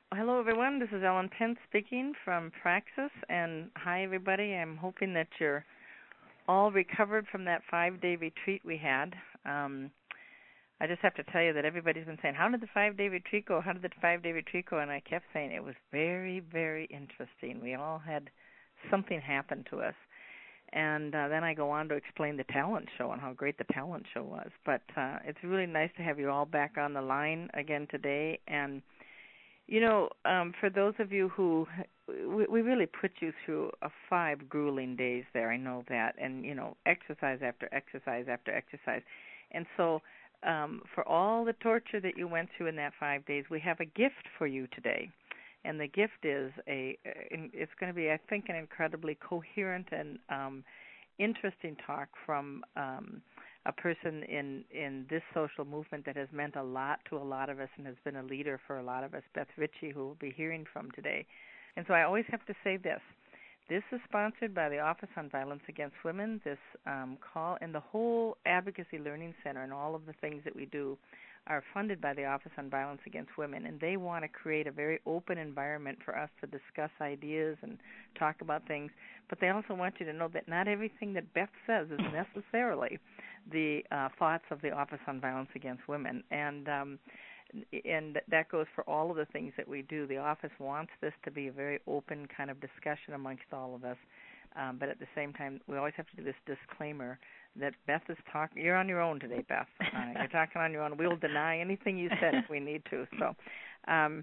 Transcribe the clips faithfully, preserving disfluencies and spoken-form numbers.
Hello, everyone. This is Ellen Pence speaking from Praxis, and hi, everybody. I'm hoping that you're all recovered from that five-day retreat we had. Um, I just have to tell you that everybody's been saying, how did the five-day retreat go? How did the five-day retreat go? And I kept saying it was very, very interesting. We all had something happen to us. And uh, then I go on to explain the talent show and how great the talent show was. But uh, it's really nice to have you all back on the line again today. And you know, um, for those of you who, we, we really put you through a five grueling days there, I know that, and, you know, exercise after exercise after exercise. And so um, for all the torture that you went through in that five days, we have a gift for you today. And the gift is a, it's going to be, I think, an incredibly coherent and um, interesting talk from um, a person in, in this social movement that has meant a lot to a lot of us and has been a leader for a lot of us, Beth Ritchie, who we'll be hearing from today. And so I always have to say this. This is sponsored by the Office on Violence Against Women, this um, call, and the whole Advocacy Learning Center and all of the things that we do are funded by the Office on Violence Against Women, and they want to create a very open environment for us to discuss ideas and talk about things, but they also want you to know that not everything that Beth says is necessarily the uh, thoughts of the Office on Violence Against Women, and um, and that goes for all of the things that we do. The office wants this to be a very open kind of discussion amongst all of us, um, but at the same time, we always have to do this disclaimer that Beth is talking. You're on your own today, Beth. Uh, you're talking on your own. We'll deny anything you said if we need to. So, um,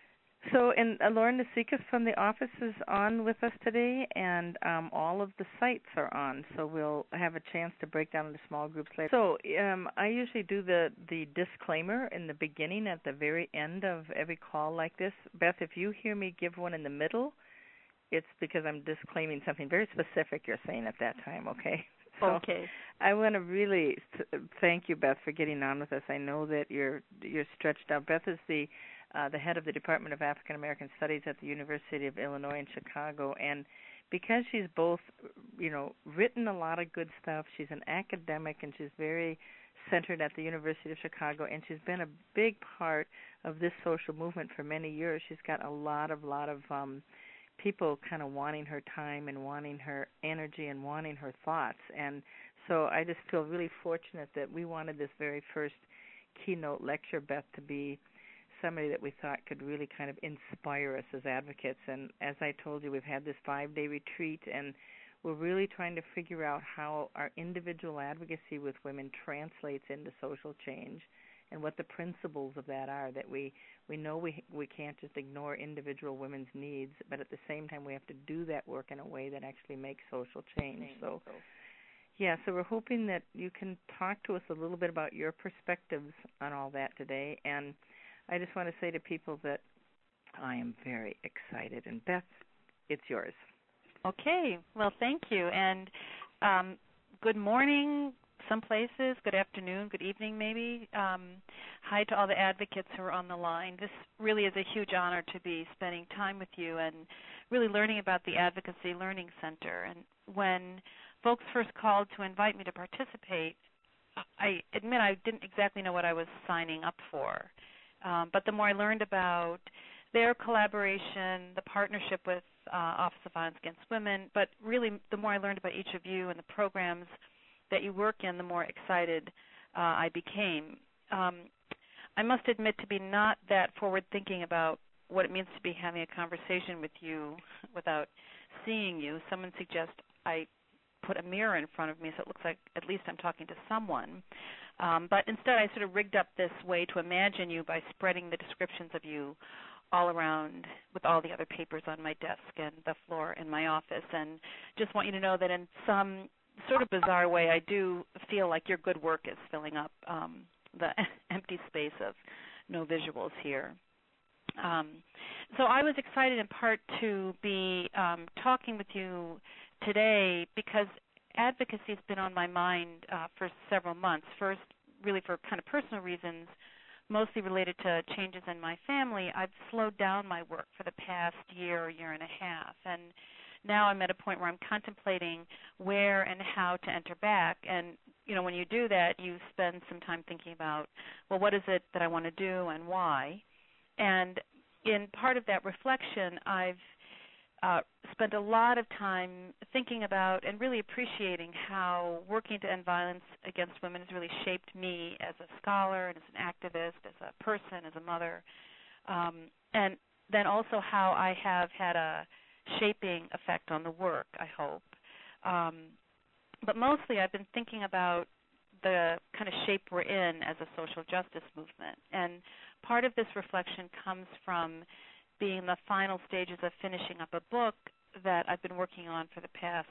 so and uh, Lauren Nasikas from the office is on with us today, and um, all of the sites are on. So we'll have a chance to break down into small groups later. So um, I usually do the the disclaimer in the beginning, at the very end of every call like this. Beth, if you hear me give one in the middle, it's because I'm disclaiming something very specific you're saying at that time. Okay. So okay. I want to really thank you, Beth, for getting on with us. I know that you're you're stretched out. Beth is the uh, the head of the Department of African American Studies at the University of Illinois in Chicago, and because she's both, you know, written a lot of good stuff, she's an academic, and she's very centered at the University of Chicago, and she's been a big part of this social movement for many years. She's got a lot of lot of um, people kind of wanting her time and wanting her energy and wanting her thoughts. And so I just feel really fortunate that we wanted this very first keynote lecture, Beth, to be somebody that we thought could really kind of inspire us as advocates. And as I told you, we've had this five-day retreat, and we're really trying to figure out how our individual advocacy with women translates into social change, and what the principles of that are, that we, we know we we can't just ignore individual women's needs, but at the same time we have to do that work in a way that actually makes social change. So, yeah, so we're hoping that you can talk to us a little bit about your perspectives on all that today. And I just want to say to people that I am very excited. And Beth, it's yours. Okay. Well, thank you. And um, good morning, some places, good afternoon, good evening maybe. Um, hi to all the advocates who are on the line. This really is a huge honor to be spending time with you and really learning about the Advocacy Learning Center. And when folks first called to invite me to participate, I admit I didn't exactly know what I was signing up for. Um, but the more I learned about their collaboration, the partnership with uh, Office of Violence Against Women, but really the more I learned about each of you and the programs that you work in, the more excited uh, I became. Um, I must admit to be not that forward-thinking about what it means to be having a conversation with you without seeing you. Someone suggests I put a mirror in front of me so it looks like at least I'm talking to someone. Um, but instead I sort of rigged up this way to imagine you by spreading the descriptions of you all around with all the other papers on my desk and the floor in my office. And just want you to know that in some sort of bizarre way I do feel like your good work is filling up um, the empty space of no visuals here. Um, so I was excited in part to be um, talking with you today because advocacy has been on my mind uh, for several months. First, really for kind of personal reasons, mostly related to changes in my family. I've slowed down my work for the past year or year and a half, and now I'm at a point where I'm contemplating where and how to enter back. And, you know, when you do that, you spend some time thinking about, well, what is it that I want to do and why? And in part of that reflection, I've uh, spent a lot of time thinking about and really appreciating how working to end violence against women has really shaped me as a scholar and as an activist, as a person, as a mother, um, and then also how I have had a shaping effect on the work, I hope. Um, but mostly I've been thinking about the kind of shape we're in as a social justice movement. And part of this reflection comes from being in the final stages of finishing up a book that I've been working on for the past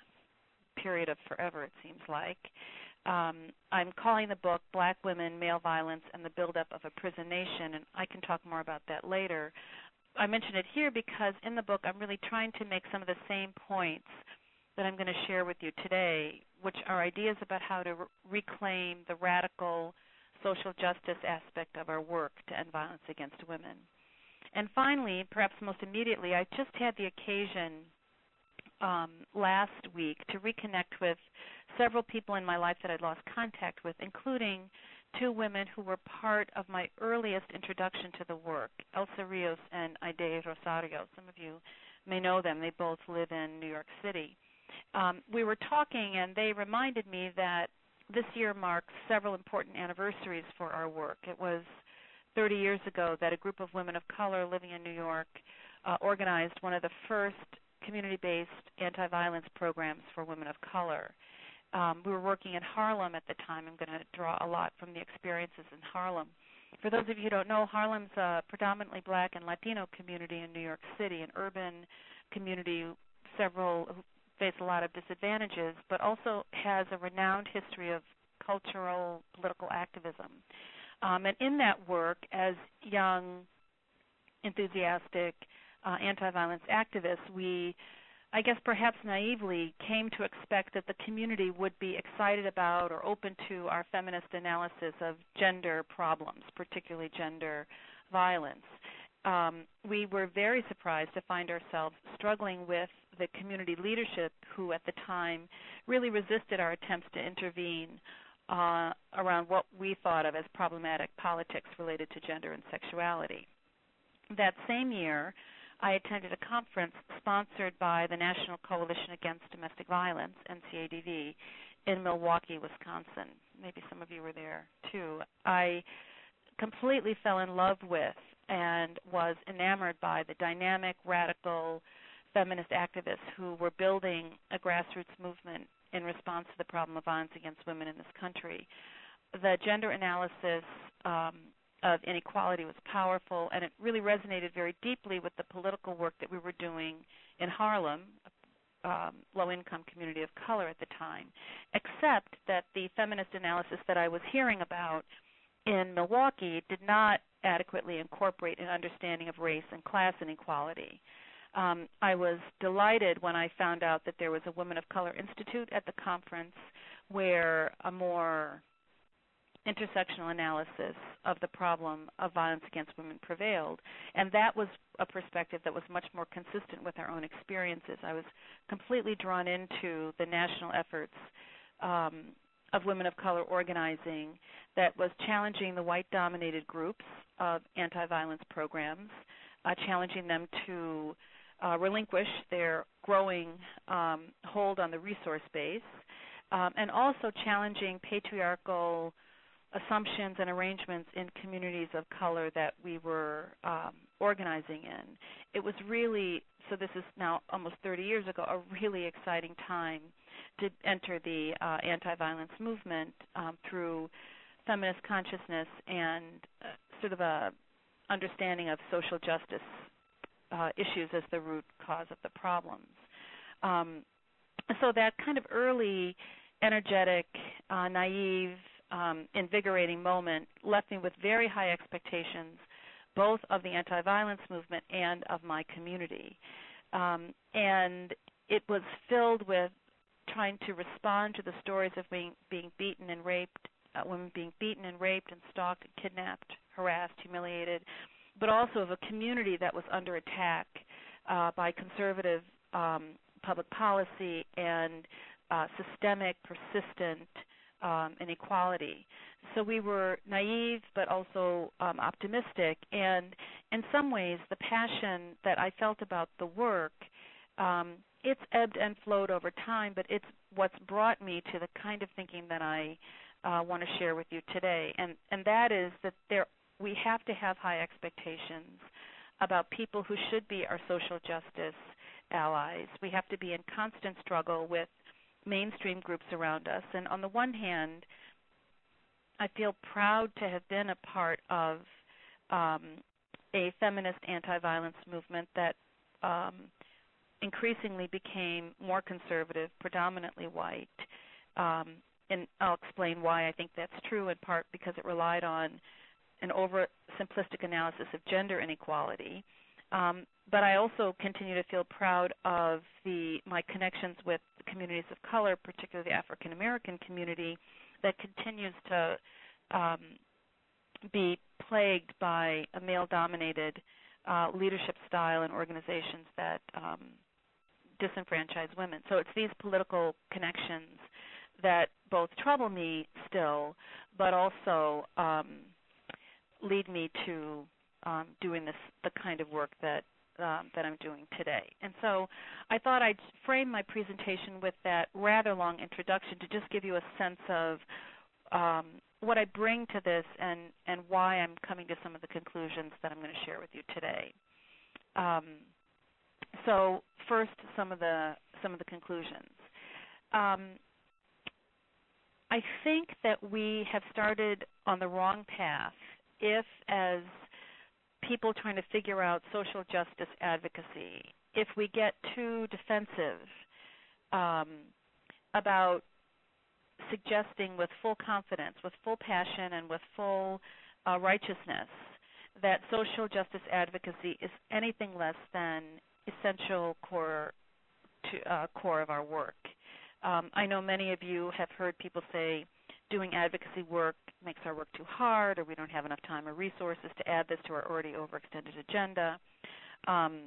period of forever, it seems like. Um, I'm calling the book Black Women, Male Violence, and the Buildup of a Prison Nation, and I can talk more about that later. I mention it here because in the book I'm really trying to make some of the same points that I'm going to share with you today, which are ideas about how to re- reclaim the radical social justice aspect of our work to end violence against women. And finally, perhaps most immediately, I just had the occasion um, last week to reconnect with several people in my life that I'd lost contact with, including two women who were part of my earliest introduction to the work, Elsa Rios and Aide Rosario. Some of you may know them. They both live in New York City. Um, we were talking, and they reminded me that this year marks several important anniversaries for our work. It was thirty years ago that a group of women of color living in New York uh, organized one of the first community-based anti-violence programs for women of color. Um, we were working in Harlem at the time. I'm going to draw a lot from the experiences in Harlem. For those of you who don't know, Harlem's a predominantly black and Latino community in New York City, an urban community, several who face a lot of disadvantages, but also has a renowned history of cultural, political activism. Um, and in that work, as young, enthusiastic, uh, anti-violence activists, we, I guess perhaps naively, came to expect that the community would be excited about or open to our feminist analysis of gender problems, particularly gender violence. Um, we were very surprised to find ourselves struggling with the community leadership who at the time really resisted our attempts to intervene uh, around what we thought of as problematic politics related to gender and sexuality. That same year, I attended a conference sponsored by the National Coalition Against Domestic Violence, N C A D V, in Milwaukee, Wisconsin. Maybe some of you were there too. I completely fell in love with and was enamored by the dynamic, radical feminist activists who were building a grassroots movement in response to the problem of violence against women in this country. The gender analysis um, of inequality was powerful, and it really resonated very deeply with the political work that we were doing in Harlem, um, low-income community of color at the time, except that the feminist analysis that I was hearing about in Milwaukee did not adequately incorporate an understanding of race and class inequality. Um, I was delighted when I found out that there was a Women of Color Institute at the conference where a more intersectional analysis of the problem of violence against women prevailed, and that was a perspective that was much more consistent with our own experiences. I was completely drawn into the national efforts um, of women of color organizing that was challenging the white-dominated groups of anti-violence programs, uh, challenging them to uh, relinquish their growing um, hold on the resource base, um, and also challenging patriarchal assumptions and arrangements in communities of color that we were um, organizing in. It was really, so this is now almost thirty years ago, a really exciting time to enter the uh, anti-violence movement um, through feminist consciousness and uh, sort of a understanding of social justice uh, issues as the root cause of the problems. Um, so that kind of early, energetic, uh, naive, um, invigorating moment left me with very high expectations, both of the anti-violence movement and of my community. Um, and it was filled with trying to respond to the stories of being, being beaten and raped, uh, women being beaten and raped and stalked, and kidnapped, harassed, humiliated, but also of a community that was under attack uh, by conservative um, public policy and uh, systemic, persistent um, inequality. So we were naive but also um, optimistic, and in some ways, the passion that I felt about the work, um, it's ebbed and flowed over time, but it's what's brought me to the kind of thinking that I uh, want to share with you today, and and that is that there we have to have high expectations about people who should be our social justice allies. We have to be in constant struggle with mainstream groups around us. And on the one hand, I feel proud to have been a part of um, a feminist anti-violence movement that um, increasingly became more conservative, predominantly white. Um, and I'll explain why I think that's true, in part because it relied on an oversimplistic analysis of gender inequality. Um, but I also continue to feel proud of the my connections with the communities of color, particularly the African American community, that continues to um, be plagued by a male-dominated uh, leadership style and organizations that um, disenfranchise women. So it's these political connections that both trouble me still, but also um, lead me to um, doing this, the kind of work that um, that I'm doing today. And so I thought I'd frame my presentation with that rather long introduction to just give you a sense of um, what I bring to this and, and why I'm coming to some of the conclusions that I'm going to share with you today. Um, so first, some of the some of the conclusions. Um, I think that we have started on the wrong path if, as people trying to figure out social justice advocacy, if we get too defensive um, about suggesting with full confidence, with full passion, and with full uh, righteousness that social justice advocacy is anything less than essential core to uh, core of our work. Um, I know many of you have heard people say doing advocacy work makes our work too hard, or we don't have enough time or resources to add this to our already overextended agenda. Um,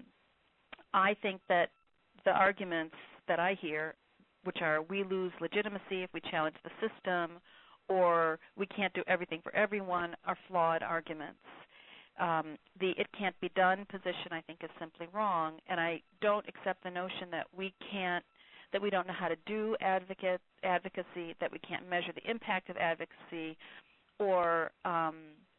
I think that the arguments that I hear, which are we lose legitimacy if we challenge the system, or we can't do everything for everyone, are flawed arguments. Um, the it can't be done position, I think, is simply wrong, and I don't accept the notion that we can't that we don't know how to do advocate, advocacy, that we can't measure the impact of advocacy, or um,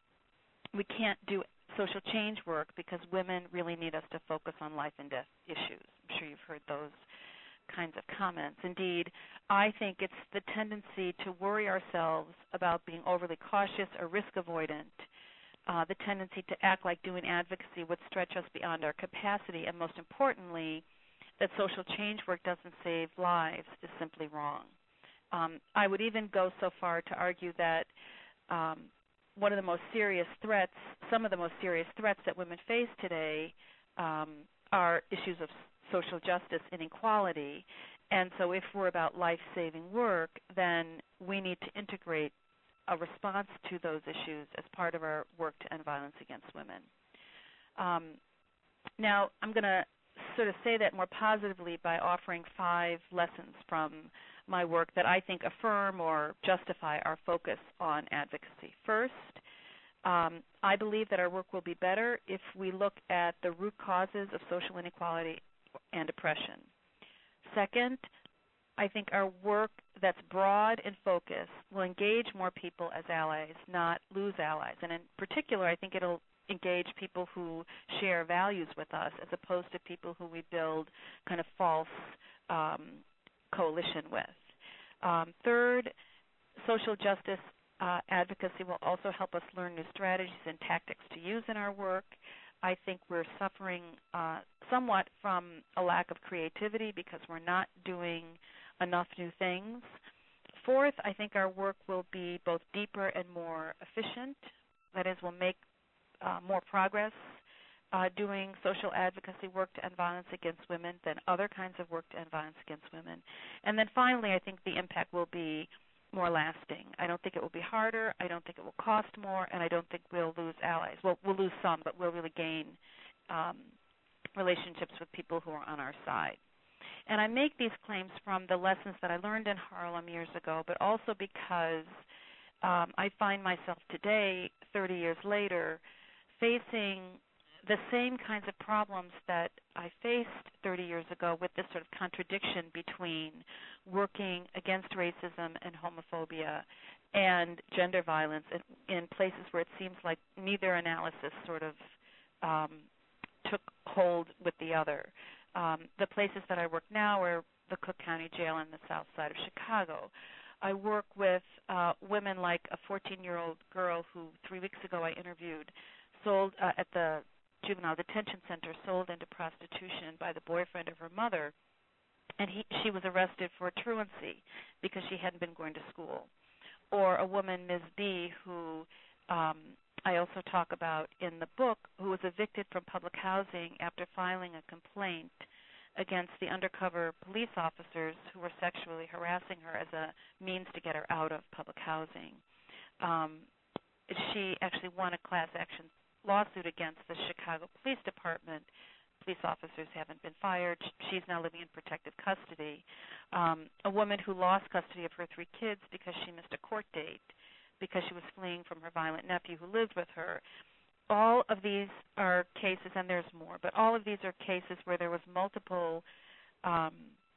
we can't do social change work because women really need us to focus on life and death issues. I'm sure you've heard those kinds of comments. Indeed, I think it's the tendency to worry ourselves about being overly cautious or risk avoidant, uh, the tendency to act like doing advocacy would stretch us beyond our capacity, and most importantly, that social change work doesn't save lives is simply wrong. Um, I would even go so far to argue that um, one of the most serious threats, some of the most serious threats that women face today um, are issues of social justice inequality. And so if we're about life-saving work, then we need to integrate a response to those issues as part of our work to end violence against women. Um, now, I'm going to sort of say that more positively by offering five lessons from my work that I think affirm or justify our focus on advocacy. First, um, I believe that our work will be better if we look at the root causes of social inequality and oppression. Second, I think our work that's broad and focused will engage more people as allies, not lose allies. And in particular, I think it'll engage people who share values with us as opposed to people who we build kind of false um, coalition with. Um, third, social justice uh, advocacy will also help us learn new strategies and tactics to use in our work. I think we're suffering uh, somewhat from a lack of creativity because we're not doing enough new things. Fourth, I think our work will be both deeper and more efficient. That is, we'll make Uh, more progress uh, doing social advocacy work to end violence against women than other kinds of work to end violence against women. And then finally, I think the impact will be more lasting. I don't think it will be harder. I don't think it will cost more, and I don't think we'll lose allies. Well, we'll lose some, but we'll really gain um, relationships with people who are on our side. And I make these claims from the lessons that I learned in Harlem years ago, but also because um, I find myself today, thirty years later, facing the same kinds of problems that I faced thirty years ago with this sort of contradiction between working against racism and homophobia and gender violence in, in places where it seems like neither analysis sort of um, took hold with the other. Um, the places that I work now are the Cook County Jail in the south side of Chicago. I work with uh, women like a fourteen-year-old girl who three weeks ago I interviewed, sold uh, at the juvenile detention center, sold into prostitution by the boyfriend of her mother, and he, she was arrested for truancy because she hadn't been going to school. Or a woman, Miz B, who um, I also talk about in the book, who was evicted from public housing after filing a complaint against the undercover police officers who were sexually harassing her as a means to get her out of public housing. Um, she actually won a class action lawsuit against the Chicago Police Department. Police officers haven't been fired. She's now living in protective custody. Um, a woman who lost custody of her three kids because she missed a court date because she was fleeing from her violent nephew who lived with her. All of these are cases, and there's more, but all of these are cases where there was multiple um,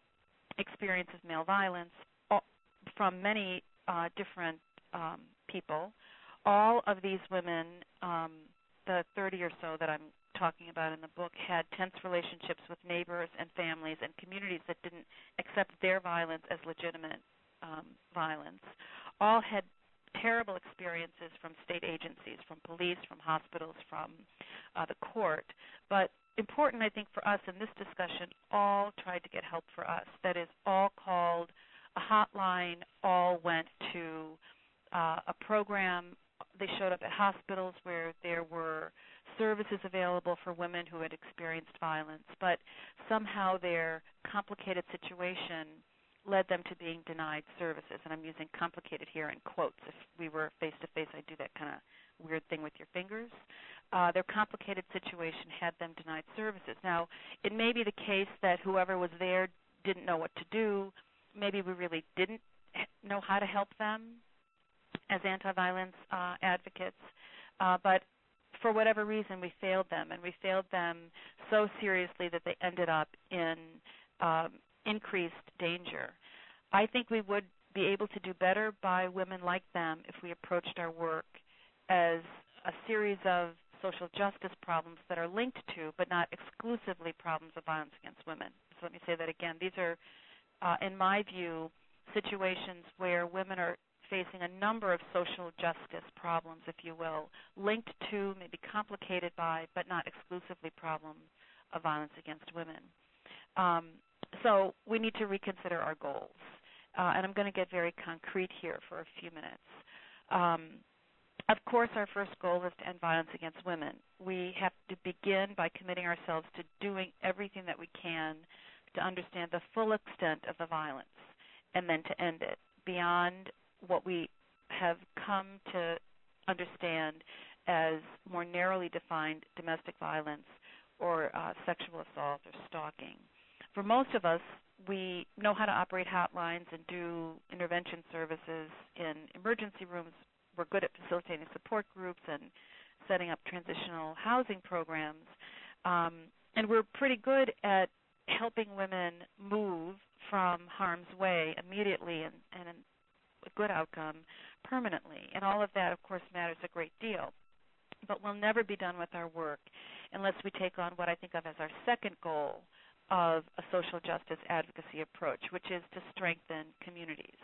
experience of male violence all, from many uh, different um, people. All of these women, um, the thirty or so that I'm talking about in the book, had tense relationships with neighbors and families and communities that didn't accept their violence as legitimate um, violence. All had terrible experiences from state agencies, from police, from hospitals, from uh, the court. But important, I think, for us in this discussion, all tried to get help for us. That is, all called a hotline, all went to uh, a program. They showed up at hospitals where there were services available for women who had experienced violence, but somehow their complicated situation led them to being denied services. And I'm using complicated here in quotes. If we were face-to-face, I'd do that kind of weird thing with your fingers. Uh, their complicated situation had them denied services. Now, it may be the case that whoever was there didn't know what to do. Maybe we really didn't know how to help them as anti-violence uh, advocates, uh, but for whatever reason, we failed them, and we failed them so seriously that they ended up in um, increased danger. I think we would be able to do better by women like them if we approached our work as a series of social justice problems that are linked to, but not exclusively, problems of violence against women. So let me say that again. These are, uh, in my view, situations where women are facing a number of social justice problems, if you will, linked to, maybe complicated by, but not exclusively problems of violence against women. Um, so we need to reconsider our goals. Uh, and I'm going to get very concrete here for a few minutes. Um, of course, our first goal is to end violence against women. We have to begin by committing ourselves to doing everything that we can to understand the full extent of the violence and then to end it beyond what we have come to understand as more narrowly defined domestic violence or uh, sexual assault or stalking. For most of us, we know how to operate hotlines and do intervention services in emergency rooms. We're good at facilitating support groups and setting up transitional housing programs. Um, and we're pretty good at helping women move from harm's way immediately and, and in a good outcome permanently. And all of that, of course, matters a great deal. But we'll never be done with our work unless we take on what I think of as our second goal of a social justice advocacy approach, which is to strengthen communities.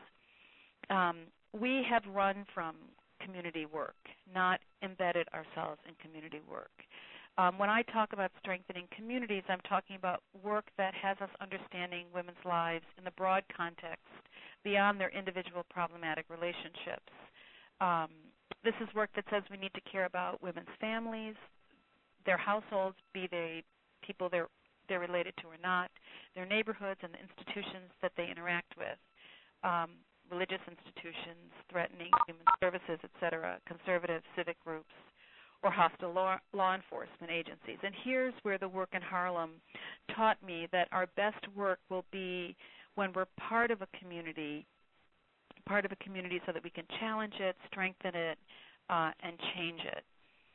Um, we have run from community work, not embedded ourselves in community work. Um, when I talk about strengthening communities, I'm talking about work that has us understanding women's lives in the broad context beyond their individual problematic relationships. Um, this is work that says we need to care about women's families, their households, be they people they're, they're related to or not, their neighborhoods and the institutions that they interact with, um, religious institutions, threatening human services, et cetera, conservative civic groups, or hostile law, law enforcement agencies. And here's where the work in Harlem taught me that our best work will be when we're part of a community, part of a community so that we can challenge it, strengthen it, uh, and change it.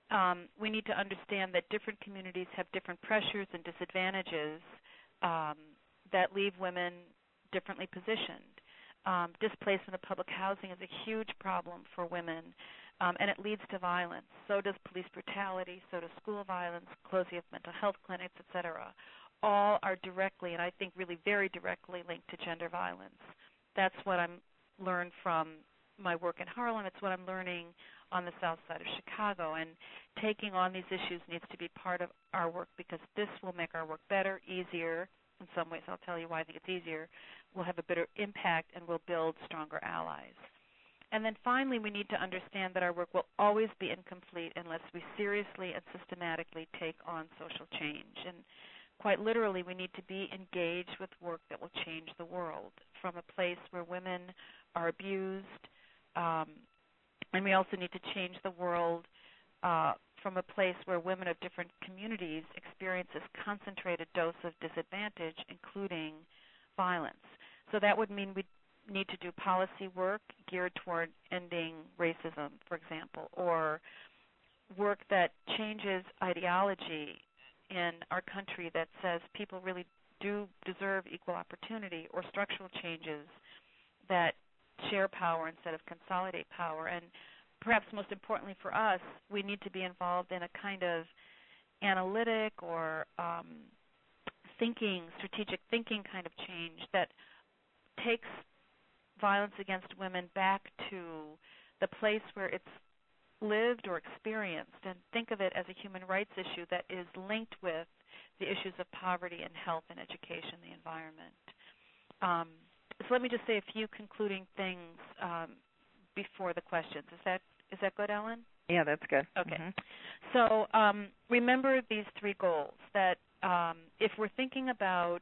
um, we need to understand that different communities have different pressures and disadvantages um, that leave women differently positioned. Um, displacement of public housing is a huge problem for women, um, and it leads to violence. So does police brutality, so does school violence, closing of mental health clinics, et cetera. All are directly, and I think really very directly, linked to gender violence. That's what I'm learned from my work in Harlem. It's what I'm learning on the south side of Chicago. And taking on these issues needs to be part of our work because this will make our work better, easier. In some ways, I'll tell you why I think it's easier. We'll have a better impact and we'll build stronger allies. And then finally, we need to understand that our work will always be incomplete unless we seriously and systematically take on social change. And quite literally, we need to be engaged with work that will change the world from a place where women are abused, um, and we also need to change the world uh, from a place where women of different communities experience this concentrated dose of disadvantage, including violence. So that would mean we need to do policy work geared toward ending racism, for example, or work that changes ideology in our country that says people really do deserve equal opportunity, or structural changes that share power instead of consolidate power. And perhaps most importantly for us, we need to be involved in a kind of analytic or um, thinking, strategic thinking kind of change that takes violence against women back to the place where it's lived or experienced, and think of it as a human rights issue that is linked with the issues of poverty and health and education, the environment. Um, so let me just say a few concluding things um, before the questions. Is that is that good, Ellen? Yeah, that's good. Okay. Mm-hmm. So um, remember these three goals, that um, if we're thinking about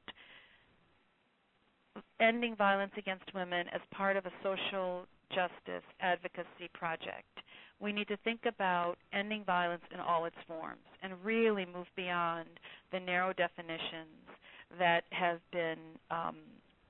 ending violence against women as part of a social justice advocacy project, we need to think about ending violence in all its forms and really move beyond the narrow definitions that have been um,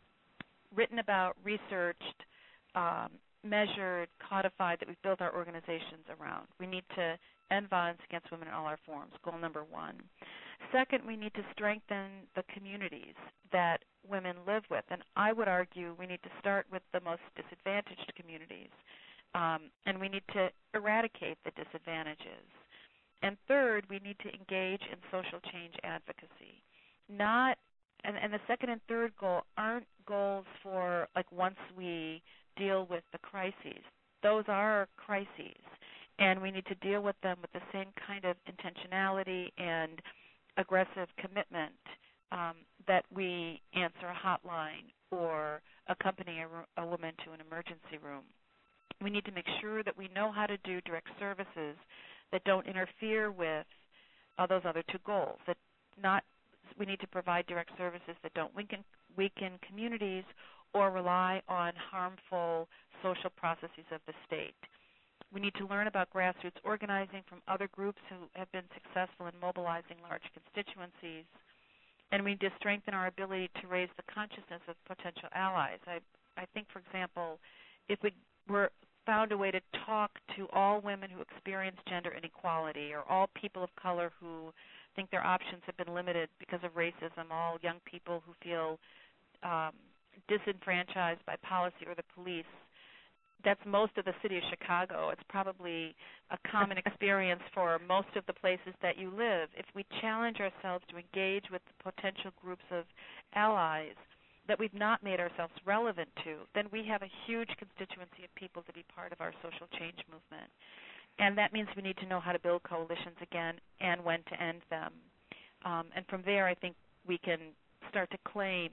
written about, researched, um, measured, codified, that we've built our organizations around. We need to end violence against women in all our forms, goal number one. Second, we need to strengthen the communities that women live with. And I would argue we need to start with the most disadvantaged communities. Um, and we need to eradicate the disadvantages. And third, we need to engage in social change advocacy. Not, and, and the second and third goal aren't goals for like once we deal with the crises. Those are crises, and we need to deal with them with the same kind of intentionality and aggressive commitment um, that we answer a hotline or accompany a, a woman to an emergency room. We need to make sure that we know how to do direct services that don't interfere with uh, those other two goals. That not, we need to provide direct services that don't weaken, weaken communities or rely on harmful social processes of the state. We need to learn about grassroots organizing from other groups who have been successful in mobilizing large constituencies. And we need to strengthen our ability to raise the consciousness of potential allies. I, I think, for example, if we were found a way to talk to all women who experience gender inequality, or all people of color who think their options have been limited because of racism, all young people who feel um, disenfranchised by policy or the police. That's most of the city of Chicago. It's probably a common experience for most of the places that you live. If we challenge ourselves to engage with potential groups of allies that we've not made ourselves relevant to, then we have a huge constituency of people to be part of our social change movement. And that means we need to know how to build coalitions again and when to end them. Um, and from there, I think we can start to claim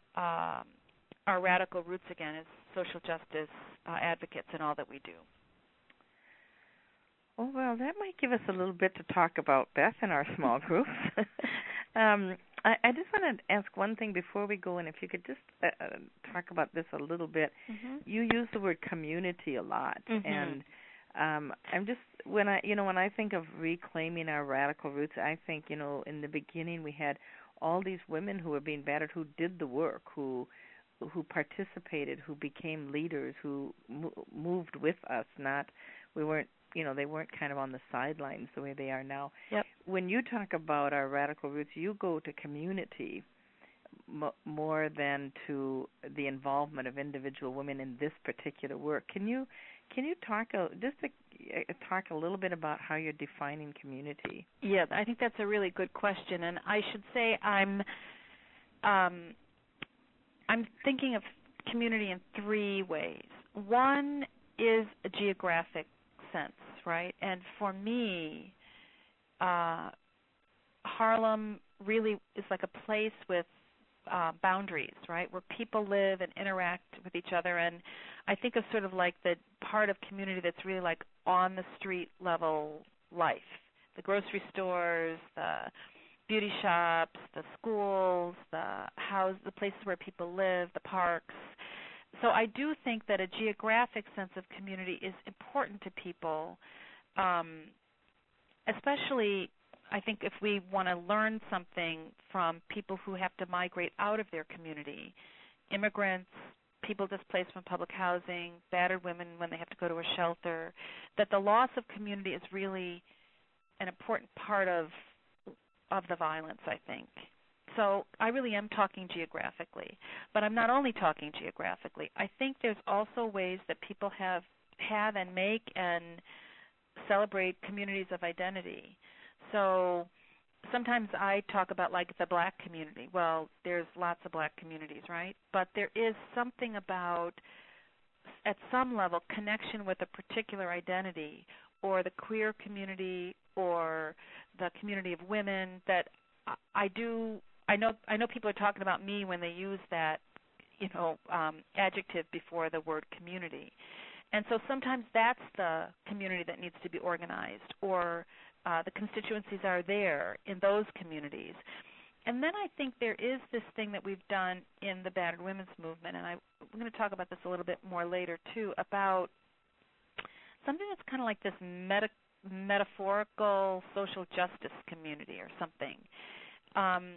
um, our radical roots again as social justice uh, advocates in all that we do. Oh, well, that might give us a little bit to talk about, Beth, in our small groups. um, I, I just want to ask one thing before we go in. If you could just uh, talk about this a little bit. Mm-hmm. You use the word community a lot, mm-hmm. and um, I'm just when I, you know, when I think of reclaiming our radical roots, I think, you know, in the beginning we had all these women who were being battered, who did the work, who who participated, who became leaders, who mo- moved with us. Not we weren't you know, they weren't kind of on the sidelines the way they are now. Yep. When you talk about our radical roots, you go to community m- more than to the involvement of individual women in this particular work. Can you can you talk a, just to, uh, talk a little bit about how you're defining community? Yeah, I think that's a really good question, and I should say I'm um, I'm thinking of community in three ways. One is a geographic sense, right? And for me, uh, Harlem really is like a place with uh, boundaries, right, where people live and interact with each other. And I think of sort of like the part of community that's really like on the street level life, the grocery stores, the beauty shops, the schools, the house, the places where people live, the parks. So I do think that a geographic sense of community is important to people, um, especially I think if we want to learn something from people who have to migrate out of their community, immigrants, people displaced from public housing, battered women when they have to go to a shelter, that the loss of community is really an important part of of the violence, I think. So I really am talking geographically, but I'm not only talking geographically. I think there's also ways that people have have and make and celebrate communities of identity. So sometimes I talk about like the black community. Well, there's lots of black communities, right? But there is something about, at some level, connection with a particular identity, or the queer community, or the community of women that I do. I know. I know people are talking about me when they use that, you know, um, adjective before the word community, and so sometimes that's the community that needs to be organized, or uh, the constituencies are there in those communities. And then I think there is this thing that we've done in the battered women's movement, and I, I'm going to talk about this a little bit more later too, about something that's kind of like this meta, metaphorical social justice community or something. Um,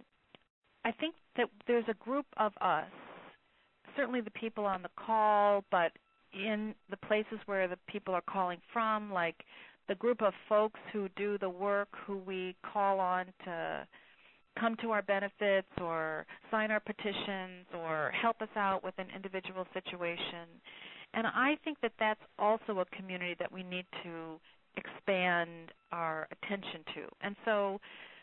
I think that there's a group of us, certainly the people on the call, but in the places where the people are calling from, like the group of folks who do the work, who we call on to come to our benefits or sign our petitions or help us out with an individual situation. And I think that that's also a community that we need to expand our attention to. And so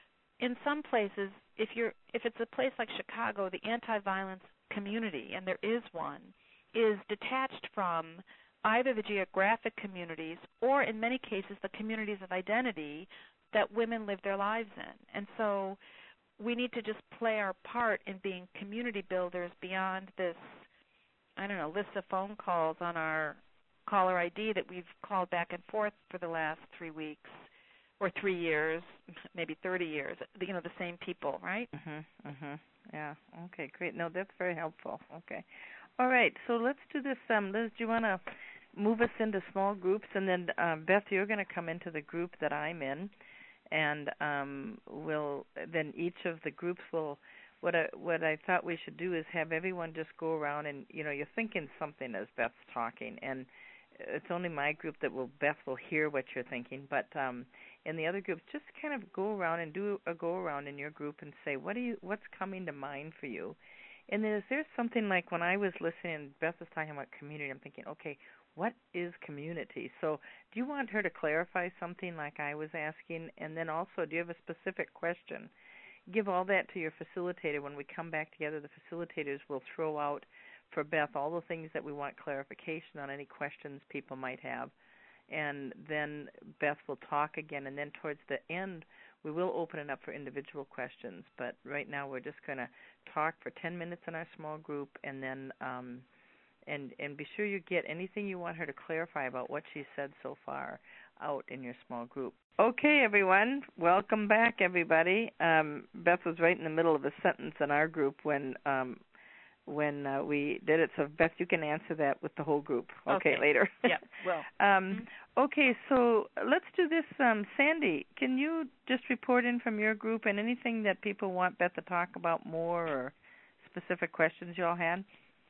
in some places, if you're if it's a place like Chicago, the anti-violence community, and there is one, is detached from either the geographic communities or, in many cases, the communities of identity that women live their lives in. And so we need to just play our part in being community builders beyond this, I don't know, list of phone calls on our caller I D that we've called back and forth for the last three weeks or three years, maybe thirty years, you know, the same people, right? Mhm, mhm. Yeah. Okay, great. No, that's very helpful. Okay. All right. So let's do this. Um, Liz, do you want to move us into small groups, and then um, Beth, you're going to come into the group that I'm in, and um, we'll then each of the groups will. What I what I thought we should do is have everyone just go around and, you know, you're thinking something as Beth's talking, and it's only my group that will Beth will hear what you're thinking, but um, in the other groups, just kind of go around and do a go around in your group and say, what do you what's coming to mind for you? And then is there something like when I was listening, Beth was talking about community, I'm thinking, okay, what is community? So do you want her to clarify something like I was asking? And then also, do you have a specific question? Give all that to your facilitator. When we come back together, the facilitators will throw out for Beth all the things that we want clarification on, any questions people might have. And then Beth will talk again, and then towards the end, we will open it up for individual questions. But right now, we're just going to talk for ten minutes in our small group, and then um, and and be sure you get anything you want her to clarify about what she said so far out in your small group. Okay, everyone, welcome back, everybody. Um, Beth was right in the middle of a sentence in our group when um, when uh, we did it. So, Beth, you can answer that with the whole group. Okay, okay. later. Yeah, well. um, mm-hmm. Okay, so let's do this. Um, Sandy, can you just report in from your group and anything that people want Beth to talk about more, or specific questions you all had?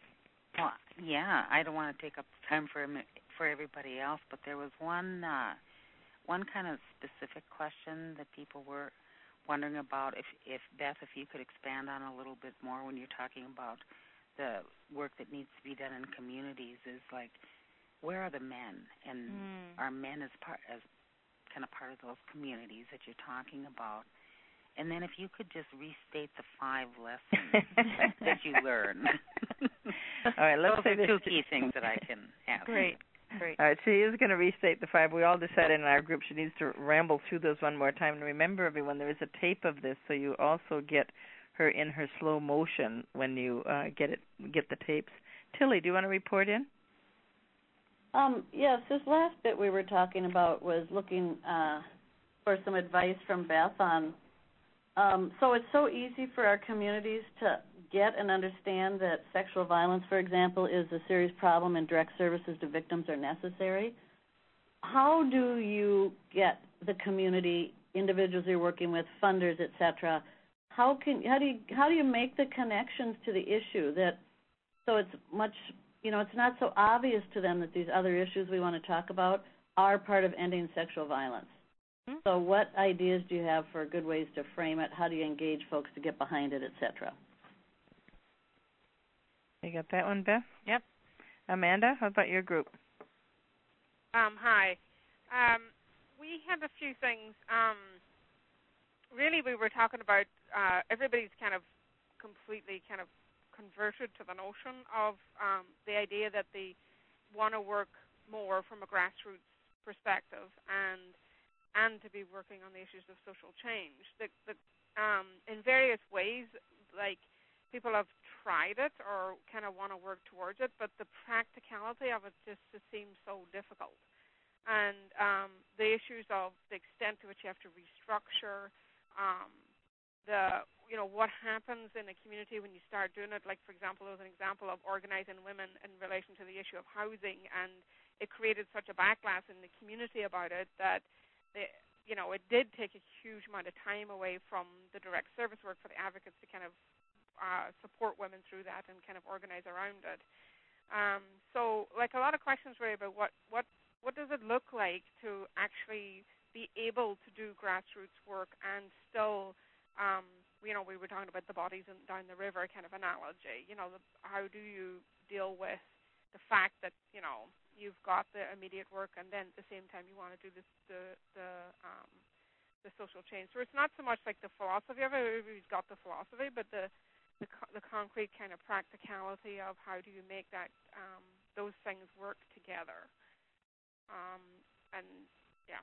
Well, yeah, I don't want to take up time for for everybody else, but there was one uh, one kind of specific question that people were wondering about, if, if Beth, if you could expand on a little bit more when you're talking about the work that needs to be done in communities, is like, where are the men, and mm. are men as part as kind of part of those communities that you're talking about? And then if you could just restate the five lessons that you learned. All right, let's those say are this two key things that I can have. Great, great. All right, she is going to restate the five. We all decided in our group she needs to ramble through those one more time. And remember, everyone, there is a tape of this, so you also get her in her slow motion when you uh, get it, get the tapes. Tilly, do you want to report in? Um, yes, this last bit we were talking about was looking uh, for some advice from Beth on, um, so it's so easy for our communities to get and understand that sexual violence, for example, is a serious problem and direct services to victims are necessary. How do you get the community, individuals you're working with, funders, et cetera, how can how do you how do you make the connections to the issue that so it's much you know it's not so obvious to them that these other issues we want to talk about are part of ending sexual violence? Mm-hmm. So what ideas do you have for good ways to frame it? How do you engage folks to get behind it, et cetera? You got that one, Beth? Yep. Amanda, how about your group? Um, hi. Um, we have a few things. Um, really, we were talking about uh, everybody's kind of completely kind of converted to the notion of um, the idea that they want to work more from a grassroots perspective and and to be working on the issues of social change. The, the, um, in various ways, like people have tried it or kind of want to work towards it, but the practicality of it just, just seems so difficult. And um, the issues of the extent to which you have to restructure, um, the you know what happens in a community when you start doing it. Like, for example, there was an example of organizing women in relation to the issue of housing, and it created such a backlash in the community about it that the, you know it did take a huge amount of time away from the direct service work for the advocates to kind of Uh, support women through that and kind of organize around it. Um, so, like, a lot of questions really about what, what, what does it look like to actually be able to do grassroots work and still, um, you know, we were talking about the bodies in, down the river kind of analogy. You know, the, how do you deal with the fact that, you know, you've got the immediate work and then at the same time you want to do this, the, the, um, the social change. So it's not so much like the philosophy of it, everybody's got the philosophy, but the The, co- the concrete kind of practicality of how do you make that um, those things work together, um, and yeah.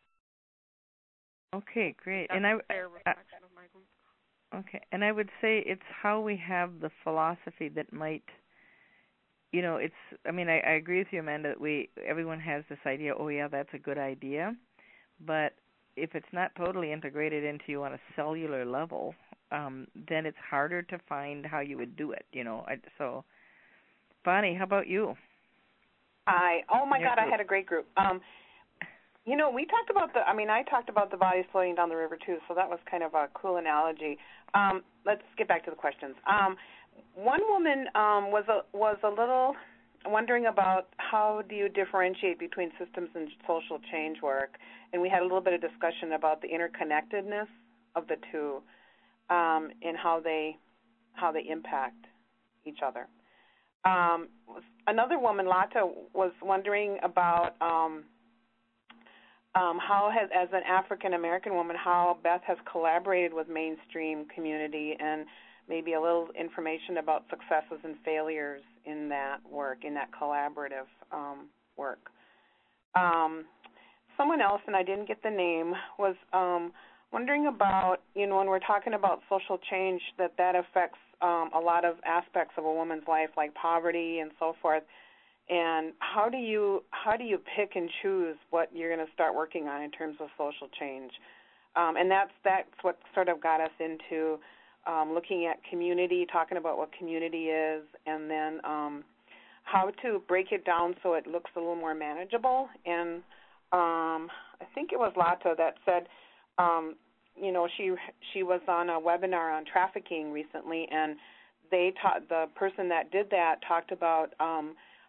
Okay, great. That's and I, a fair reflection I, of my group. Okay, and I would say it's how we have the philosophy that might, you know, it's. I mean, I, I agree with you, Amanda. That we everyone has this idea. Oh, yeah, that's a good idea, but if it's not totally integrated into you on a cellular level, um, then it's harder to find how you would do it, you know. I, so, Bonnie, how about you? Hi. Oh, my Your God, group. I had a great group. Um, you know, we talked about the, I mean, I talked about the bodies floating down the river, too, so that was kind of a cool analogy. Um, let's get back to the questions. Um, one woman um, was a, was a little wondering about how do you differentiate between systems and social change work, and we had a little bit of discussion about the interconnectedness of the two. Um, and how they how they impact each other. Um, another woman, Lata, was wondering about um, um, how, has, as an African American woman, how Beth has collaborated with mainstream community, and maybe a little information about successes and failures in that work, in that collaborative um, work. Um, someone else, and I didn't get the name, was um, wondering about, you know, when we're talking about social change, that that affects um, a lot of aspects of a woman's life, like poverty and so forth. And how do you how do you pick and choose what you're going to start working on in terms of social change? Um, and that's that's what sort of got us into um, looking at community, talking about what community is, and then um, how to break it down so it looks a little more manageable. And um, I think it was Lata that said, Um, you know, she she was on a webinar on trafficking recently, and they taught the person that did that talked about um,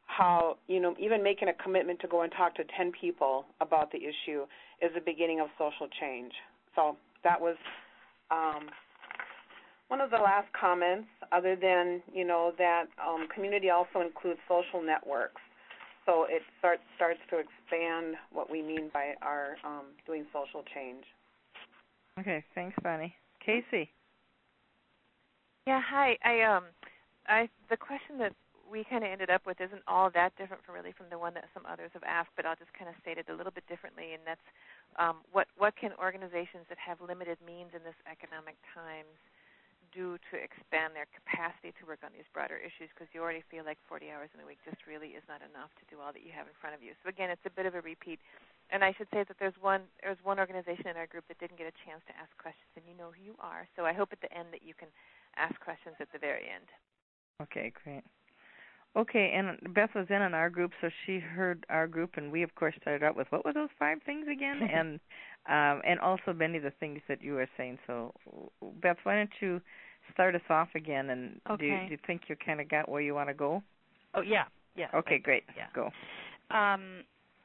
how, you know, even making a commitment to go and talk to ten people about the issue is the beginning of social change. So that was um, one of the last comments, other than, you know, that um, community also includes social networks. So it start, starts to expand what we mean by our um, doing social change. Okay, thanks, Bonnie. Casey. Yeah, hi. I um, I the question that we kind of ended up with isn't all that different from really from the one that some others have asked, but I'll just kind of state it a little bit differently, and that's um, what what can organizations that have limited means in this economic times do to expand their capacity to work on these broader issues, because you already feel like forty hours in a week just really is not enough to do all that you have in front of you. So again, it's a bit of a repeat. And I should say that there's one there's one organization in our group that didn't get a chance to ask questions, and you know who you are. So I hope at the end that you can ask questions at the very end. Okay, great. Okay, and Beth was in on our group, so she heard our group, and we, of course, started out with, what were those five things again? and um, and also many of the things that you were saying. So, Beth, why don't you start us off again, and okay. do, you, do you think you kind of got where you want to go? Oh, yeah. Yeah. Okay, right. great. Yeah. Go. Um,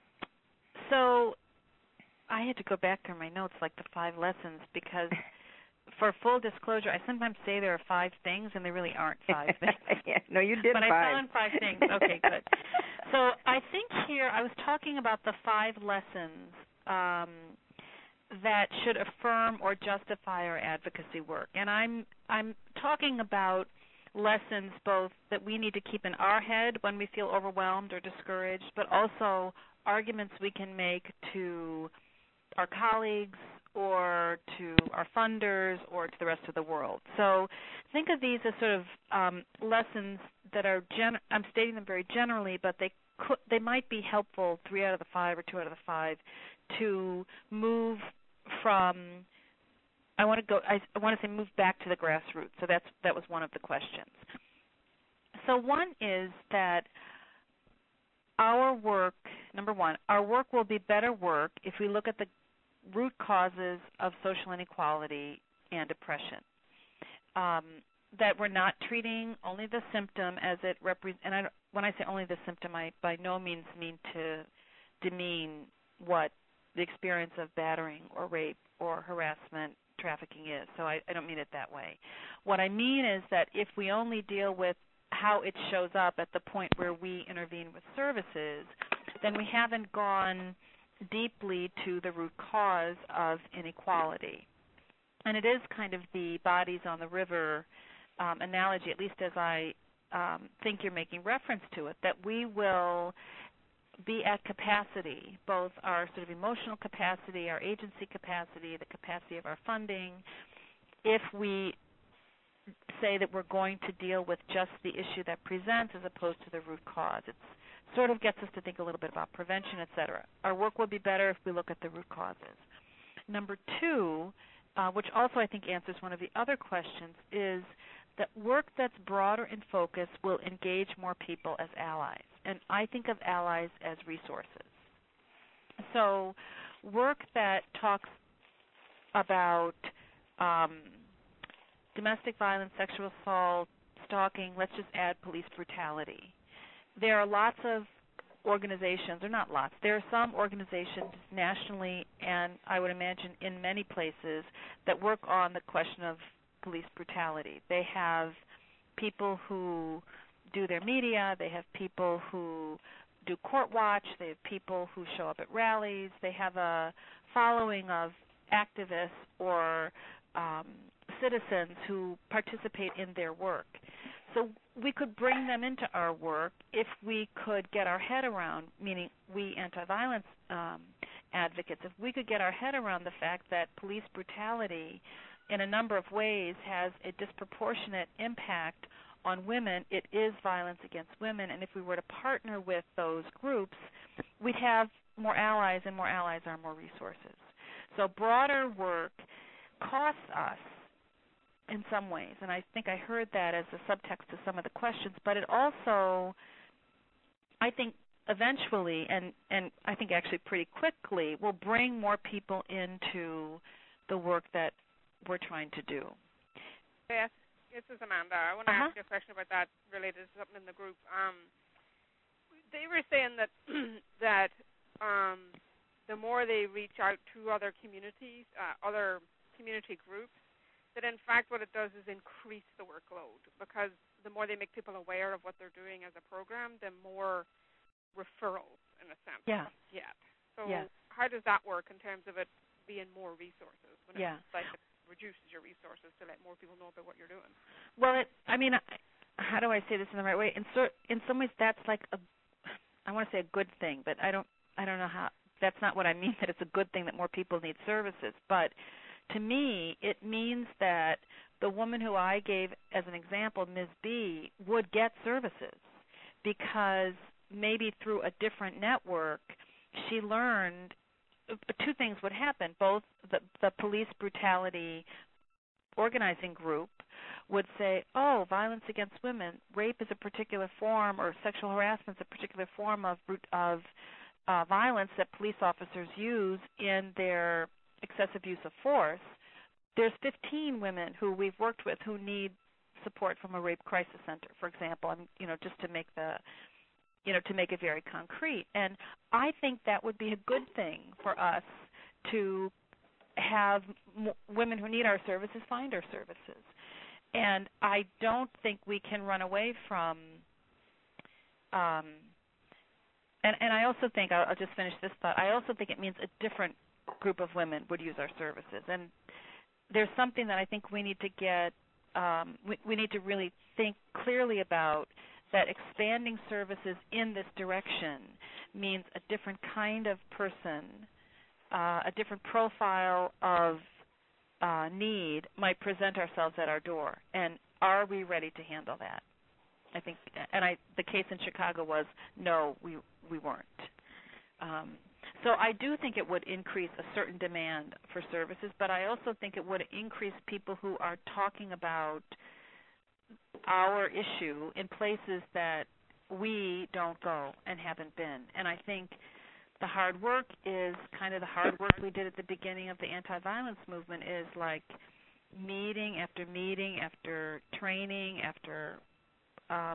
so I had to go back through my notes, like the five lessons, because for full disclosure, I sometimes say there are five things, and there really aren't five things. yeah, no, you did but five. But I found five things. Okay, good. So I think here I was talking about the five lessons um, that should affirm or justify our advocacy work, and I'm I'm talking about lessons both that we need to keep in our head when we feel overwhelmed or discouraged, but also arguments we can make to our colleagues or to our funders or to the rest of the world. So think of these as sort of um, lessons that are, gen- I'm stating them very generally, but they could, they might be helpful, three out of the five or two out of the five, to move from, I want to go, I, I want to say move back to the grassroots. So that's that was one of the questions. So one is that our work, number one, our work will be better work if we look at the root causes of social inequality and oppression. Um, that we're not treating only the symptom as it represents, and I, when I say only the symptom, I by no means mean to demean what the experience of battering or rape or harassment, trafficking is. So I, I don't mean it that way. What I mean is that if we only deal with how it shows up at the point where we intervene with services, then we haven't gone deeply to the root cause of inequality. And it is kind of the bodies on the river um, analogy, at least as I um, think you're making reference to it, that we will be at capacity, both our sort of emotional capacity, our agency capacity, the capacity of our funding, if we say that we're going to deal with just the issue that presents as opposed to the root cause. It sort of gets us to think a little bit about prevention, et cetera. Our work will be better if we look at the root causes. Number two, uh, which also I think answers one of the other questions, is that work that's broader in focus will engage more people as allies. And I think of allies as resources. So work that talks about um, domestic violence, sexual assault, stalking, let's just add police brutality. There are lots of organizations, or not lots, there are some organizations nationally and I would imagine in many places that work on the question of police brutality. They have people who do their media, they have people who do court watch, they have people who show up at rallies, they have a following of activists or um, citizens who participate in their work. So we could bring them into our work if we could get our head around, meaning we anti-violence um, advocates, if we could get our head around the fact that police brutality in a number of ways has a disproportionate impact on women. It is violence against women, and if we were to partner with those groups, we'd have more allies, and more allies are more resources. So broader work costs us in some ways, and I think I heard that as a subtext to some of the questions, but it also, I think, eventually, and, and I think actually pretty quickly, will bring more people into the work that we're trying to do. Yes, this is Amanda. I want to uh-huh. ask you a question about that related to something in the group. Um, they were saying that that um, the more they reach out to other communities, uh, other community groups, that in fact what it does is increase the workload, because the more they make people aware of what they're doing as a program, the more referrals, in a sense. Yeah. Yeah. So yeah. how does that work in terms of it being more resources? When yeah. it's like it reduces your resources to let more people know about what you're doing. Well, it, I mean, how do I say this in the right way? In, so, in some ways, that's like a, I want to say a good thing, but I don't, I don't know how. That's not what I mean. That it's a good thing that more people need services, but to me, it means that the woman who I gave as an example, Miz B, would get services because maybe through a different network, she learned two things would happen. Both the, the police brutality organizing group would say, oh, violence against women, rape is a particular form, or sexual harassment is a particular form of of uh, violence that police officers use in their excessive use of force. There's fifteen women who we've worked with who need support from a rape crisis center, for example. I'm, you know, just to make the, you know, to make it very concrete. And I think that would be a good thing for us to have m- women who need our services find our services. And I don't think we can run away from. Um, and and I also think I'll, I'll just finish this thought. I also think it means a different group of women would use our services, and there's something that I think we need to get, um, we, we need to really think clearly about, that expanding services in this direction means a different kind of person, uh, a different profile of uh, need might present ourselves at our door, and are we ready to handle that? I think, and I, the case in Chicago was, no, we we weren't. Um, So I do think it would increase a certain demand for services, but I also think it would increase people who are talking about our issue in places that we don't go and haven't been. And I think the hard work is kind of the hard work we did at the beginning of the anti-violence movement, is like meeting after meeting, after training, after um,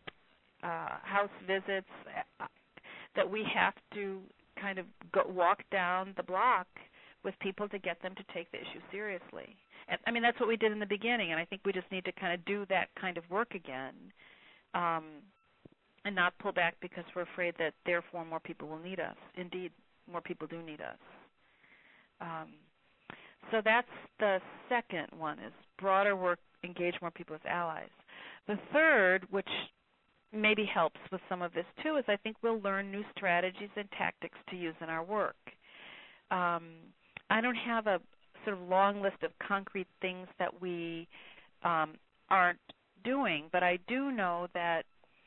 uh, house visits, uh, that we have to kind of go, walk down the block with people to get them to take the issue seriously. And, I mean, that's what we did in the beginning, and I think we just need to kind of do that kind of work again, um, and not pull back because we're afraid that therefore more people will need us. Indeed, more people do need us. Um, so that's the second one, is broader work, engage more people as allies. The third, which maybe helps with some of this too, is I think we'll learn new strategies and tactics to use in our work. Um, I don't have a sort of long list of concrete things that we um, aren't doing, but I do know that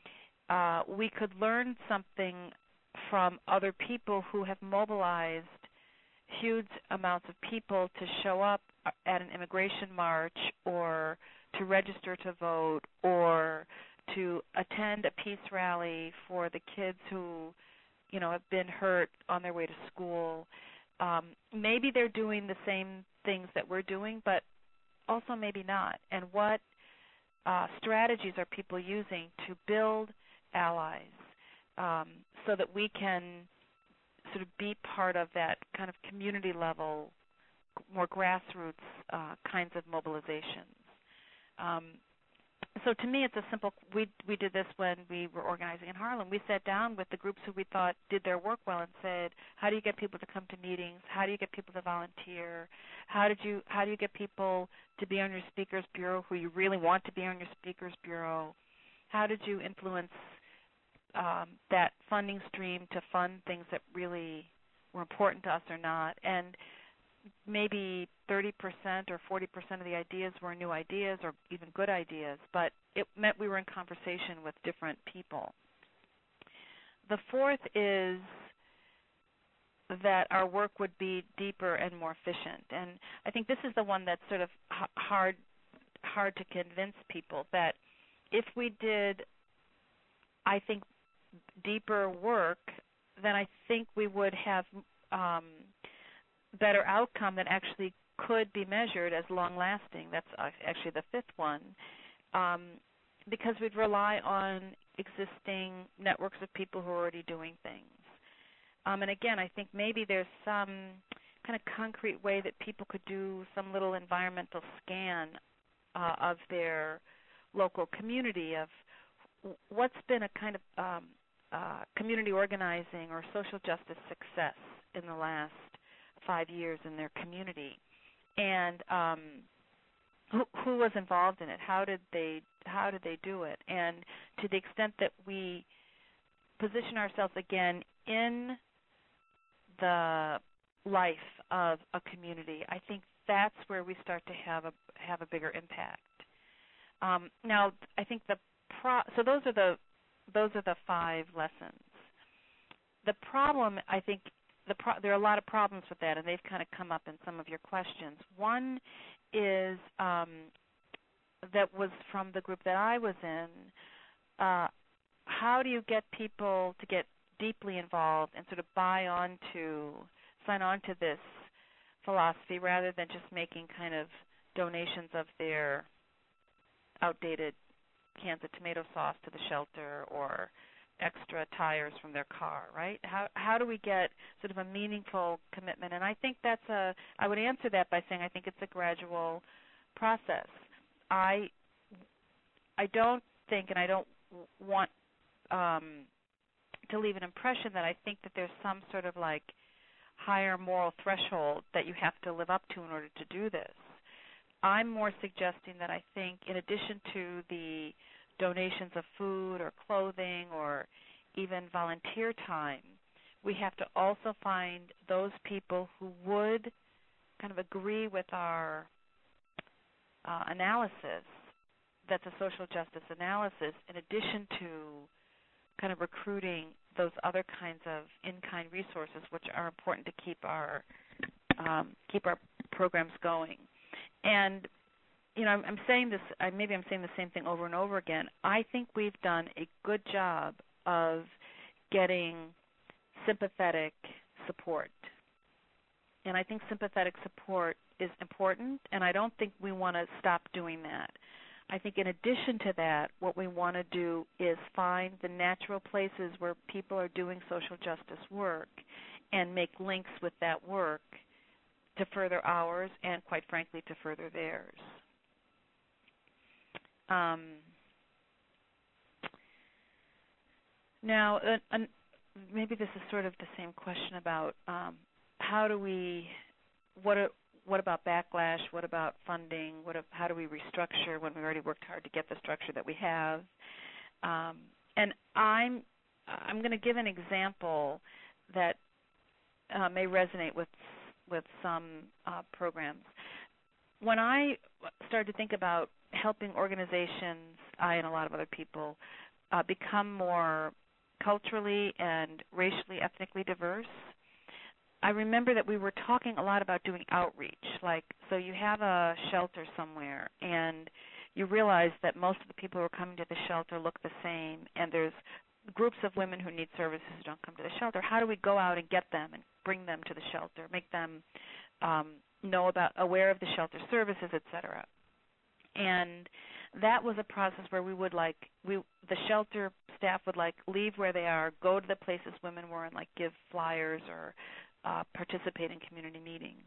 uh, we could learn something from other people who have mobilized huge amounts of people to show up at an immigration march, or to register to vote, or to attend a peace rally for the kids who, you know, have been hurt on their way to school. Um, maybe they're doing the same things that we're doing, but also maybe not. And what uh, strategies are people using to build allies, um, so that we can sort of be part of that kind of community level, more grassroots uh, kinds of mobilizations. Um, So to me, it's a simple. We we did this when we were organizing in Harlem. We sat down with the groups who we thought did their work well and said, how do you get people to come to meetings? How do you get people to volunteer? How did you how do you get people to be on your speakers bureau who you really want to be on your speakers bureau? How did you influence um, that funding stream to fund things that really were important to us or not? And maybe thirty percent or forty percent of the ideas were new ideas or even good ideas, but it meant we were in conversation with different people. The fourth is that our work would be deeper and more efficient. And I think this is the one that's sort of hard hard to convince people that if we did, I think, deeper work, then I think we would have um, better outcome that actually could be measured as long-lasting. That's actually the fifth one. Um, because we'd rely on existing networks of people who are already doing things. Um, and again, I think maybe there's some kind of concrete way that people could do some little environmental scan uh, of their local community, of what's been a kind of um, uh, community organizing or social justice success in the last five years in their community, and um, who, who was involved in it? How did they how did they do it? And to the extent that we position ourselves again in the life of a community, I think that's where we start to have a have a bigger impact. Um, now, I think the pro- so those are the those are the five lessons. The problem, I think, the pro- there are a lot of problems with that, and they've kind of come up in some of your questions. One is um, that was from the group that I was in. Uh, how do you get people to get deeply involved and sort of buy on to, sign on to this philosophy rather than just making kind of donations of their outdated cans of tomato sauce to the shelter or extra tires from their car, right? How how do we get sort of a meaningful commitment? And I think that's a, I would answer that by saying I think it's a gradual process. I I don't think, and I don't want um, to leave an impression that I think that there's some sort of like higher moral threshold that you have to live up to in order to do this. I'm more suggesting that I think in addition to the donations of food or clothing or even volunteer time, we have to also find those people who would kind of agree with our uh, analysis, that's a social justice analysis, in addition to kind of recruiting those other kinds of in-kind resources which are important to keep our um, keep our programs going. And you know, I'm, I'm saying this, I, maybe I'm saying the same thing over and over again. I think we've done a good job of getting sympathetic support. And I think sympathetic support is important, and I don't think we want to stop doing that. I think in addition to that, what we want to do is find the natural places where people are doing social justice work and make links with that work to further ours and, quite frankly, to further theirs. Um, now, uh, uh, maybe this is sort of the same question about um, how do we, what are, what about backlash? What about funding? What? How do we restructure when we already worked hard to get the structure that we have? Um, and I'm I'm going to give an example that uh, may resonate with with some uh, programs. When I started to think about helping organizations, I and a lot of other people, uh, become more culturally and racially, ethnically diverse, I remember that we were talking a lot about doing outreach. Like, so you have a shelter somewhere, and you realize that most of the people who are coming to the shelter look the same, and there's groups of women who need services who don't come to the shelter. How do we go out and get them and bring them to the shelter, make them um, know about, aware of the shelter services, et cetera? And that was a process where we would like, we the shelter staff would like leave where they are, go to the places women were, and like give flyers or uh, participate in community meetings.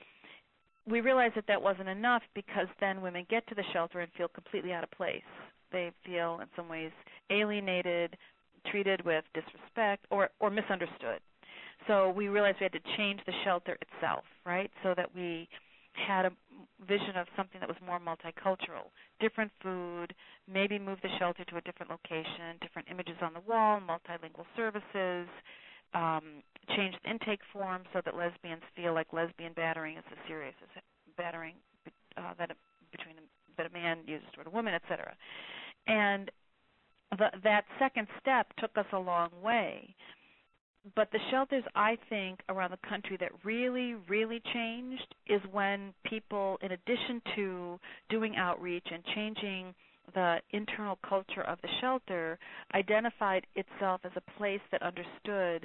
We realized that that wasn't enough because then women get to the shelter and feel completely out of place. They feel in some ways alienated, treated with disrespect, or, or misunderstood. So we realized we had to change the shelter itself, right, so that we had a vision of something that was more multicultural, different food, maybe move the shelter to a different location, different images on the wall, multilingual services, um, change the intake form so that lesbians feel like lesbian battering is as serious as battering uh, that a, between a, that a man uses toward a woman, et cetera. And the, that second step took us a long way. But the shelters, I think, around the country that really, really changed is when people, in addition to doing outreach and changing the internal culture of the shelter, identified itself as a place that understood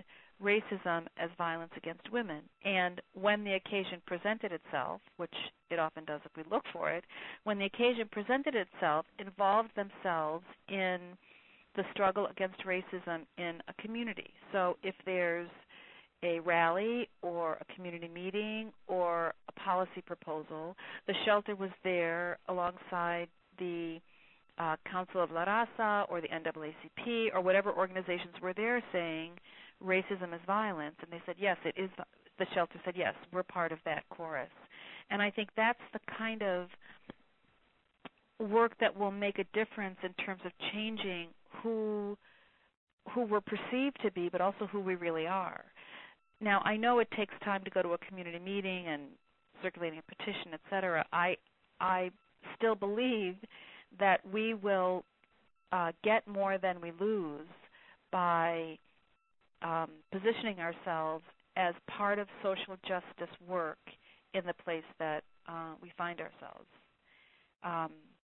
racism as violence against women. And when the occasion presented itself, which it often does if we look for it, when the occasion presented itself, involved themselves in the struggle against racism in a community. So if there's a rally or a community meeting or a policy proposal, the shelter was there alongside the uh, Council of La Raza or the N double A C P or whatever organizations were there saying racism is violence. And they said, yes, it is. The shelter said, yes, we're part of that chorus. And I think that's the kind of work that will make a difference in terms of changing who who we're perceived to be, but also who we really are. Now, I know it takes time to go to a community meeting and circulating a petition, et cetera. I I still believe that we will uh, get more than we lose by um, positioning ourselves as part of social justice work in the place that uh, we find ourselves. Um,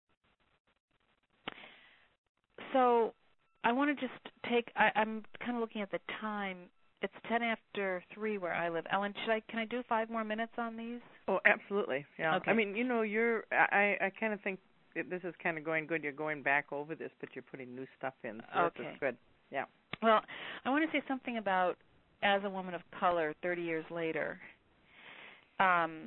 so I want to just take, I, I'm kind of looking at the time. It's ten after three where I live. Ellen, should I? Can I do five more minutes on these? Oh, absolutely. Yeah. Okay. I mean, you know, you're. I I kind of think that this is kind of going good. You're going back over this, but you're putting new stuff in. So Okay. This is good. Yeah. Well, I want to say something about as a woman of color, thirty years later. Um.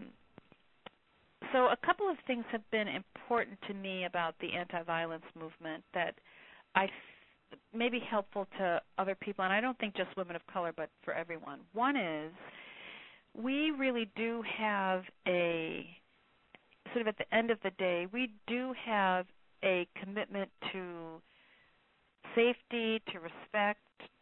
So a couple of things have been important to me about the anti-violence movement that I. may be helpful to other people, and I don't think just women of color, but for everyone. One is we really do have a, sort of at the end of the day, we do have a commitment to safety, to respect,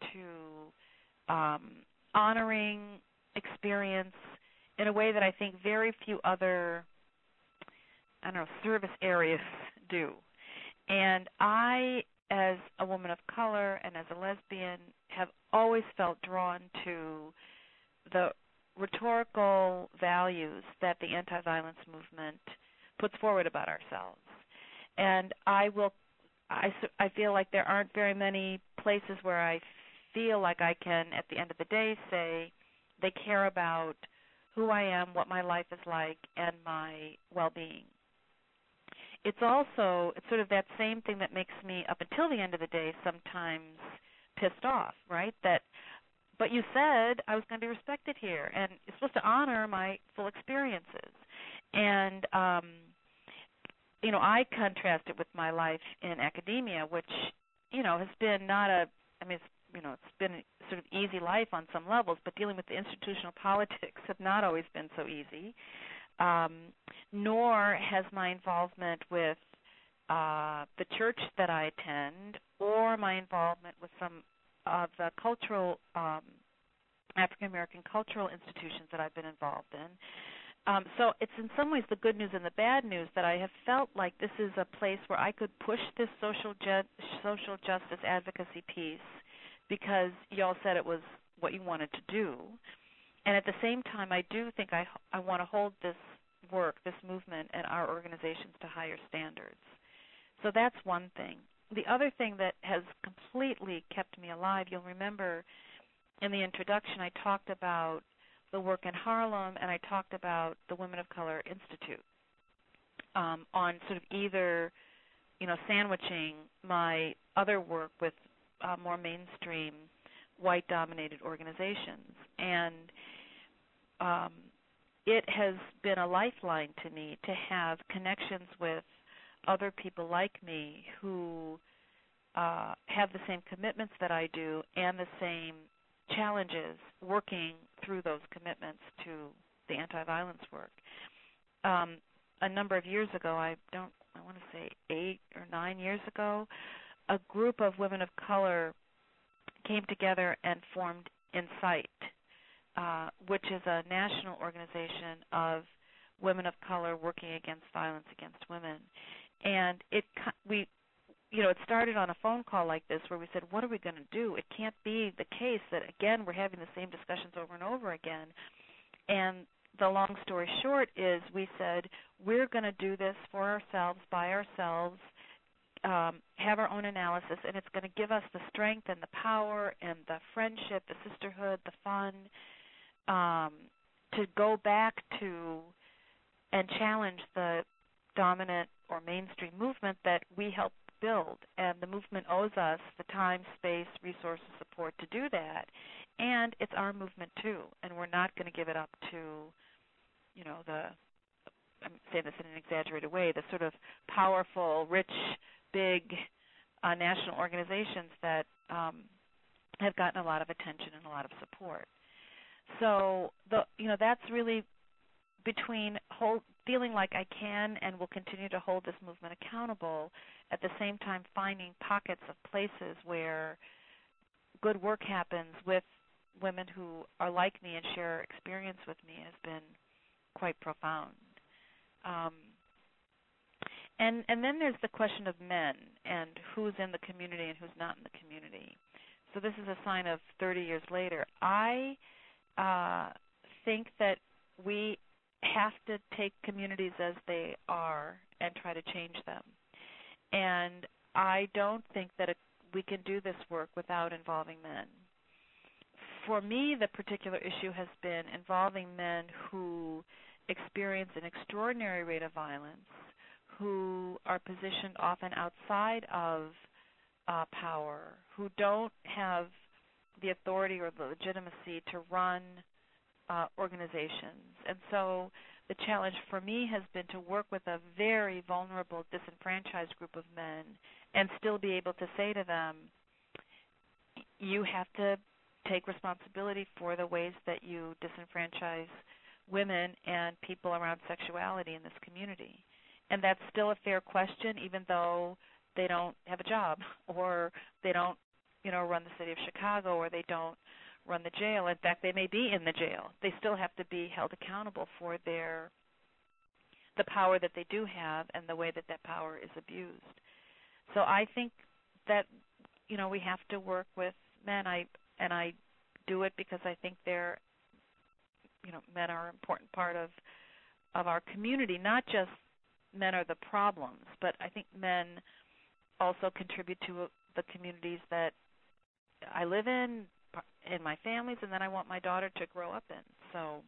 to um, honoring experience in a way that I think very few other, I don't know, service areas do. And I, as a woman of color and as a lesbian, have always felt drawn to the rhetorical values that the anti-violence movement puts forward about ourselves. And I will, I, I feel like there aren't very many places where I feel like I can, at the end of the day, say they care about who I am, what my life is like, and my well-being. It's also, it's sort of that same thing that makes me, up until the end of the day, sometimes pissed off, right? That, but you said I was going to be respected here, and you're supposed to honor my full experiences. And, um, you know, I contrast it with my life in academia, which, you know, has been not a, I mean, it's, you know, it's been a sort of easy life on some levels, but dealing with the institutional politics have not always been so easy. Um, nor has my involvement with uh, the church that I attend or my involvement with some of the cultural, um, African-American cultural institutions that I've been involved in. Um, so it's in some ways the good news and the bad news that I have felt like this is a place where I could push this social ju- social justice advocacy piece because y'all said it was what you wanted to do. And at the same time, I do think I, I want to hold this work, this movement, and our organizations to higher standards. So that's one thing. The other thing that has completely kept me alive, you'll remember in the introduction I talked about the work in Harlem and I talked about the Women of Color Institute um, on sort of either, you know, sandwiching my other work with uh, more mainstream white-dominated organizations. And Um, it has been a lifeline to me to have connections with other people like me who uh, have the same commitments that I do and the same challenges working through those commitments to the anti-violence work. Um, a number of years ago, I don't, I want to say eight or nine years ago, a group of women of color came together and formed Incite, uh, which is a national organization of women of color working against violence against women. And it we you know, it started on a phone call like this where we said, what are we going to do? It can't be the case that, again, we're having the same discussions over and over again. And the long story short is we said, we're going to do this for ourselves, by ourselves, um, have our own analysis, and it's going to give us the strength and the power and the friendship, the sisterhood, the fun, um, to go back to and challenge the dominant or mainstream movement that we helped build. And the movement owes us the time, space, resources, support to do that. And it's our movement too, and we're not going to give it up to, you know, the, I'm saying this in an exaggerated way, the sort of powerful, rich, big uh, national organizations that um, have gotten a lot of attention and a lot of support. So, the, you know, that's really between hold, feeling like I can and will continue to hold this movement accountable, at the same time finding pockets of places where good work happens with women who are like me and share experience with me has been quite profound. Um, and and then there's the question of men and who's in the community and who's not in the community. So this is a sign of thirty years later. I uh, think that we have to take communities as they are and try to change them. And I don't think that it, we can do this work without involving men. For me, the particular issue has been involving men who experience an extraordinary rate of violence, who are positioned often outside of uh, power, who don't have the authority or the legitimacy to run uh, organizations. And so the challenge for me has been to work with a very vulnerable, disenfranchised group of men and still be able to say to them, you have to take responsibility for the ways that you disenfranchise women and people around sexuality in this community. And that's still a fair question, even though they don't have a job, or they don't, you know, run the city of Chicago, or they don't run the jail. In fact, they may be in the jail. They still have to be held accountable for their the power that they do have and the way that that power is abused. So I think that, you know, we have to work with men. I and I do it because I think they're, you know, men are an important part of of our community. Not just men are the problems, but I think men also contribute to the communities that I live in, in my families, and then I want my daughter to grow up in. So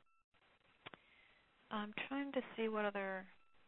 I'm trying to see what other.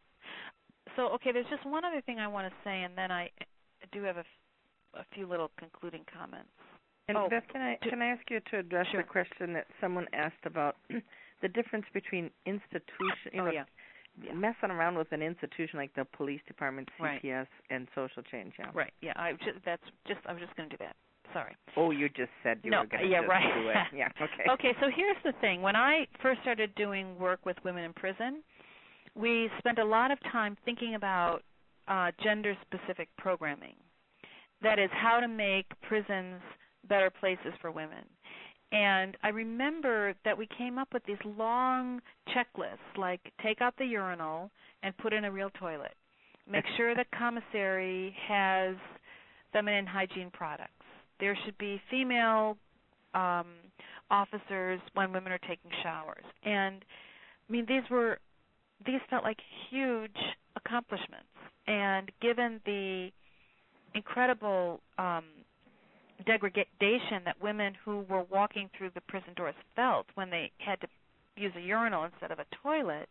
So okay, there's just one other thing I want to say, and then I do have a, a few little concluding comments. And oh, Beth, can I to, can I ask you to address sure. the question that someone asked about the difference between institution, you oh, know, yeah. Yeah. messing around with an institution like the police department, C P S, right. and social change. Yeah. Right. Yeah. I just that's just I was just going to do that. Sorry. Oh, you just said you no, were going to yeah, just right. do it. Yeah. Okay. Okay. So here's the thing. When I first started doing work with women in prison, we spent a lot of time thinking about uh, gender-specific programming. That is, how to make prisons better places for women. And I remember that we came up with these long checklists, like take out the urinal and put in a real toilet. Make sure the commissary has feminine hygiene products. There should be female um, officers when women are taking showers. And, I mean, these were, these felt like huge accomplishments. And given the incredible um, degradation that women who were walking through the prison doors felt when they had to use a urinal instead of a toilet,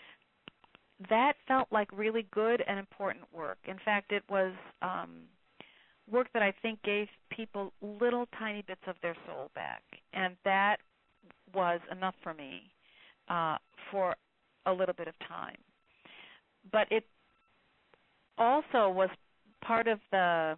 that felt like really good and important work. In fact, it was um, work that I think gave people little tiny bits of their soul back, and that was enough for me uh, for a little bit of time. But it also was part of the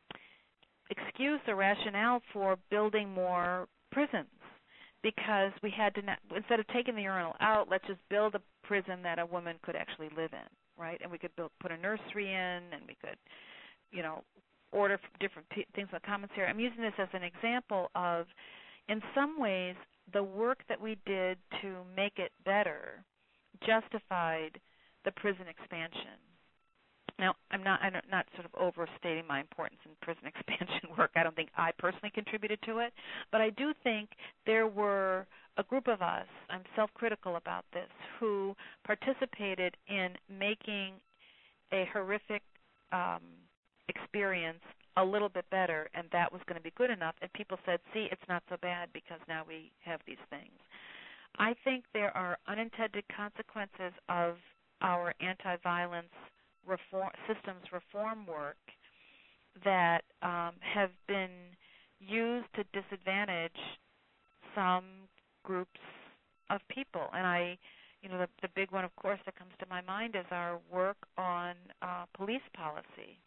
excuse or rationale for building more prisons, because we had to not, instead of taking the urinal out, let's just build a prison that a woman could actually live in, right? And we could build, put a nursery in, and we could, you know, order different p- things on commissary. I'm using this as an example of, in some ways, the work that we did to make it better justified the prison expansion. Now, I'm not I'm not sort of overstating my importance in prison expansion work. I don't think I personally contributed to it, but I do think there were a group of us, I'm self-critical about this, who participated in making a horrific um, experience a little bit better, and that was going to be good enough. And people said, see, it's not so bad because now we have these things. I think there are unintended consequences of our anti-violence reform, systems reform work that um, have been used to disadvantage some groups of people. And I, you know, the, the big one, of course, that comes to my mind is our work on uh, police policy.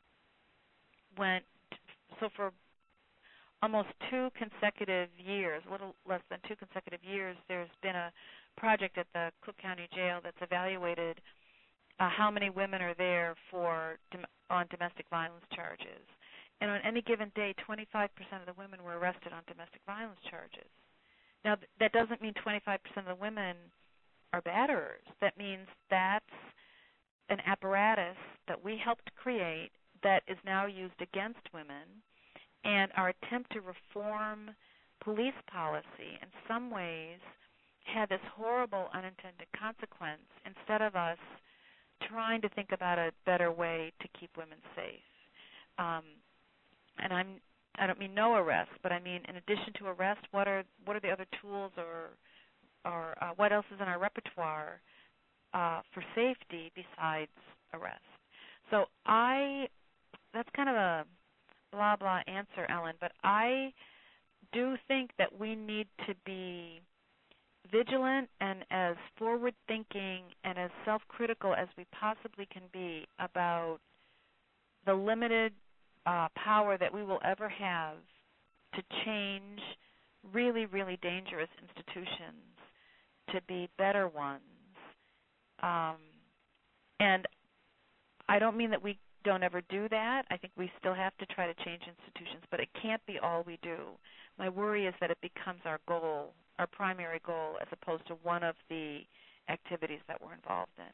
Went so for almost two consecutive years, a little less than two consecutive years, there's been a project at the Cook County Jail that's evaluated uh, how many women are there for dom- on domestic violence charges. And on any given day, twenty-five percent of the women were arrested on domestic violence charges. Now, th- that doesn't mean twenty-five percent of the women are batterers. That means that's an apparatus that we helped create that is now used against women, and our attempt to reform police policy in some ways had this horrible unintended consequence instead of us trying to think about a better way to keep women safe. Um, and I'm I don't mean no arrest, but I mean in addition to arrest, what are what are the other tools or or uh, what else is in our repertoire uh, for safety besides arrest? So I that's kind of a blah blah answer, Ellen, but I do think that we need to be vigilant and as forward thinking and as self-critical as we possibly can be about the limited uh, power that we will ever have to change really, really dangerous institutions to be better ones. Um, and I don't mean that we don't ever do that. I think we still have to try to change institutions, but it can't be all we do. My worry is that it becomes our goal, our primary goal, as opposed to one of the activities that we're involved in.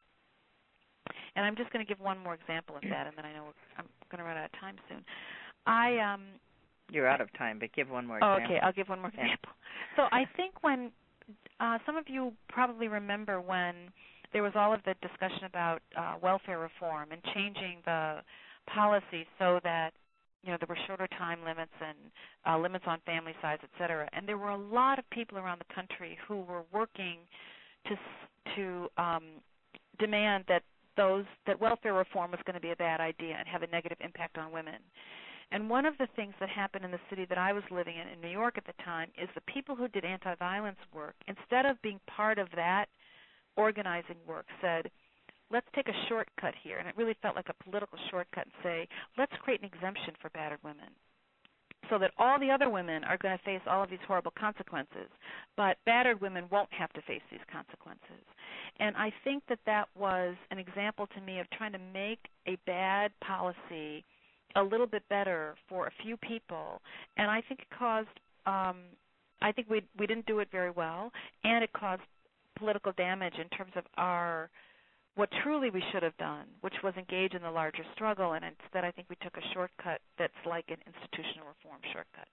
And I'm just going to give one more example of that, and then I know I'm going to run out of time soon. I um. You're out of time, but give one more oh, example. Okay, I'll give one more example. Yeah. So I think when uh, some of you probably remember when there was all of the discussion about uh, welfare reform and changing the policy so that, you know, there were shorter time limits and uh, limits on family size, et cetera. And there were a lot of people around the country who were working to to um, demand that those that welfare reform was going to be a bad idea and have a negative impact on women. And one of the things that happened in the city that I was living in, in New York at the time, is the people who did anti-violence work, instead of being part of that organizing work, said, let's take a shortcut here. And it really felt like a political shortcut and say, let's create an exemption for battered women so that all the other women are going to face all of these horrible consequences, but battered women won't have to face these consequences. And I think that that was an example to me of trying to make a bad policy a little bit better for a few people, and I think it caused, um, I think we we didn't do it very well, and it caused political damage in terms of our, what truly we should have done, which was engage in the larger struggle, and instead I think we took a shortcut that's like an institutional reform shortcut.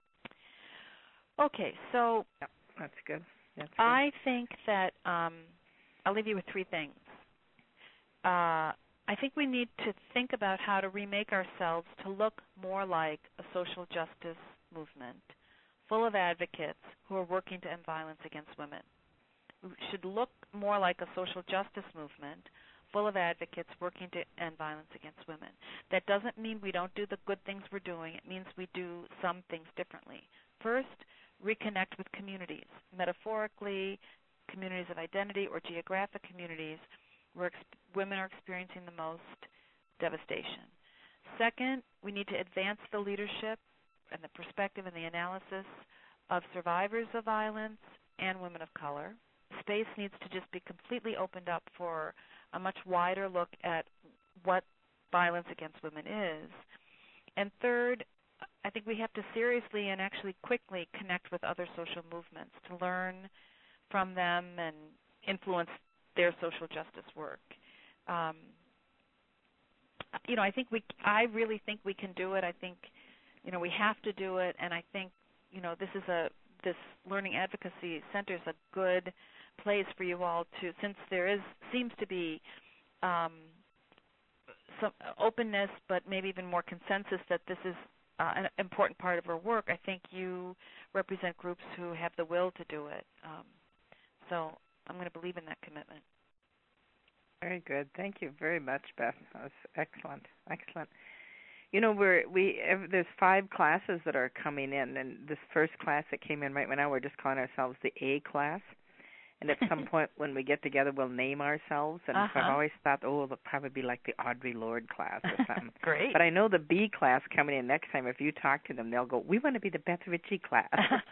Okay, so yep, that's good. That's good. I think that um, I'll leave you with three things. Uh, I think we need to think about how to remake ourselves to look more like a social justice movement full of advocates who are working to end violence against women. We should look more like a social justice movement full of advocates working to end violence against women. That doesn't mean we don't do the good things we're doing. It means we do some things differently. First, reconnect with communities, metaphorically, communities of identity or geographic communities where ex- women are experiencing the most devastation. Second, we need to advance the leadership and the perspective and the analysis of survivors of violence and women of color. Space needs to just be completely opened up for a much wider look at what violence against women is. And third, I think we have to seriously and actually quickly connect with other social movements to learn from them and influence their social justice work. Um, you know, I think we, I really think we can do it. I think, you know, we have to do it, and I think, you know, this is a, this Learning Advocacy Center is a good place for you all to, since there is, seems to be um, some openness, but maybe even more consensus that this is uh, an important part of our work, I think you represent groups who have the will to do it. Um, so I'm going to believe in that commitment. Very good. Thank you very much, Beth. That was excellent. Excellent. You know, we're we there's five classes that are coming in, and this first class that came in right now, we're just calling ourselves the A class. And at some point when we get together, we'll name ourselves. And uh-huh. so I've always thought, oh, it'll probably be like the Audre Lorde class or something. Great. But I know the B class coming in next time, if you talk to them, they'll go, we want to be the Beth Ritchie class.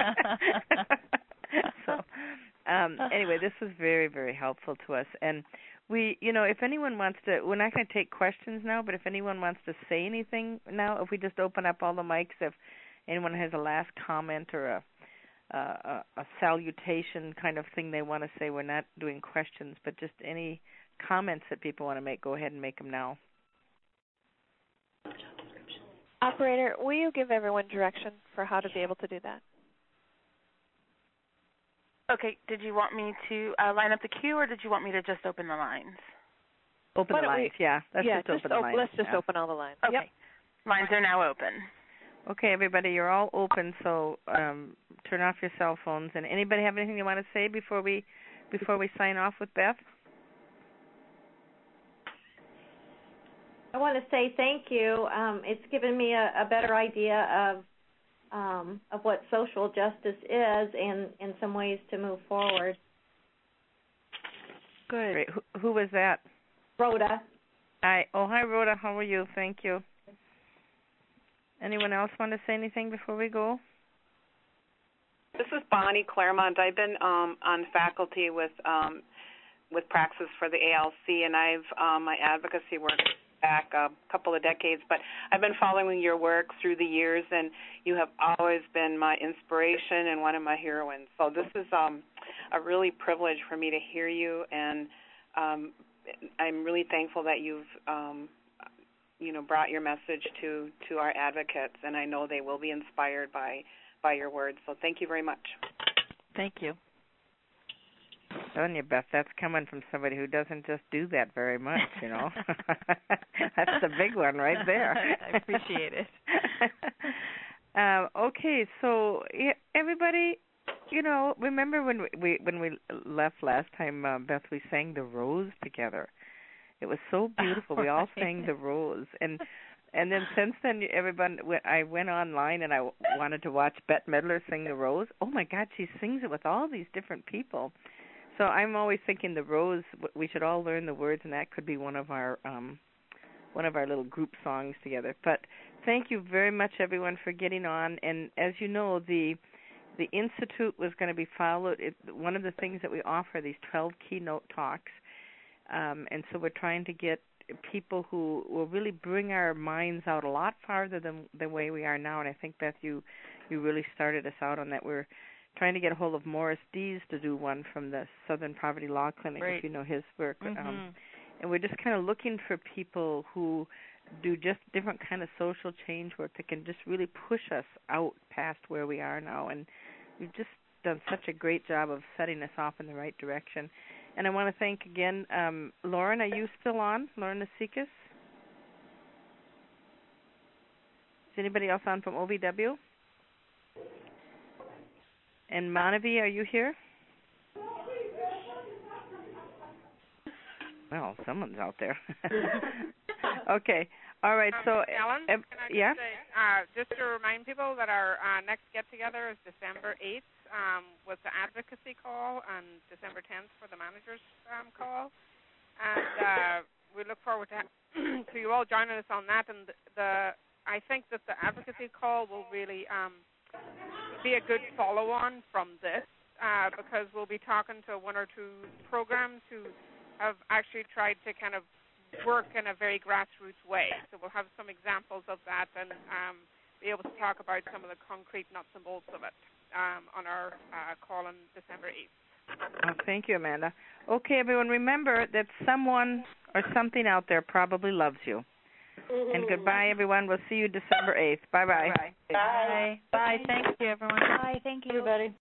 so um, anyway, this was very, very helpful to us. And we, you know, if anyone wants to, we're not going to take questions now, but if anyone wants to say anything now, if we just open up all the mics, if anyone has a last comment or a Uh, a, a salutation kind of thing they want to say. We're not doing questions, but just any comments that people want to make, go ahead and make them now. Operator, will you give everyone direction for how to be able to do that? Okay, did you want me to uh, line up the queue, or did you want me to just open the lines? Open the lines, we, yeah. Let's yeah, just open just the op- lines. Let's just yeah. open all the lines. Okay. Yep. Lines are now open. Okay, everybody, you're all open, so um, turn off your cell phones. And anybody have anything they want to say before we before we sign off with Beth? I want to say thank you. Um, it's given me a, a better idea of um, of what social justice is and, and some ways to move forward. Good. Great. Who, who was that? Rhoda. Hi. Oh, hi, Rhoda. How are you? Thank you. Anyone else want to say anything before we go? This is Bonnie Claremont. I've been um, on faculty with um, with Praxis for the A L C, and I've um, my advocacy work back a couple of decades, but I've been following your work through the years, and you have always been my inspiration and one of my heroines. So this is um, a really privilege for me to hear you, and um, I'm really thankful that you've um, you know, brought your message to, to our advocates, and I know they will be inspired by, by your words. So thank you very much. Thank you. Telling you, Beth, that's coming from somebody who doesn't just do that very much, you know. That's the big one right there. I appreciate it. uh, okay, so yeah, everybody, you know, remember when we, we when we left last time, uh, Beth, we sang The Rose together. It was so beautiful. We all sang The Rose, and and then since then, everyone. I went online and I wanted to watch Bette Midler sing The Rose. Oh my God, she sings it with all these different people. So I'm always thinking The Rose. We should all learn the words, and that could be one of our um, one of our little group songs together. But thank you very much, everyone, for getting on. And as you know, the the Institute was going to be followed. It, one of the things that we offer, these twelve keynote talks. Um, and so we're trying to get people who will really bring our minds out a lot farther than the way we are now. And I think, Beth, you, you really started us out on that. We're trying to get a hold of Morris Dees to do one from the Southern Poverty Law Clinic, Great. if you know his work. Mm-hmm. Um, and we're just kind of looking for people who do just different kind of social change work that can just really push us out past where we are now. And we've just done such a great job of setting us off in the right direction. And I want to thank again, um, Lauren, are you still on? Lauren Nasikas? Is anybody else on from O V W? And Manavi, are you here? Well, someone's out there. Okay. All right. Um, so, Ellen, uh, can I just yeah? say, uh, just to remind people that our uh, next get-together is December eighth um, with the advocacy call, and December tenth for the managers um, call. And uh, we look forward to, to you all joining us on that. And the, the I think that the advocacy call will really um, be a good follow-on from this uh, because we'll be talking to one or two programs who have actually tried to kind of work in a very grassroots way. So we'll have some examples of that and um, be able to talk about some of the concrete nuts and bolts of it um, on our uh, call on December eighth. Oh, thank you, Amanda. Okay, everyone, remember that someone or something out there probably loves you. Mm-hmm. And goodbye, everyone. We'll see you December eighth. Bye-bye. Bye. Bye. Bye. Thank you, everyone. Bye. Thank you, everybody.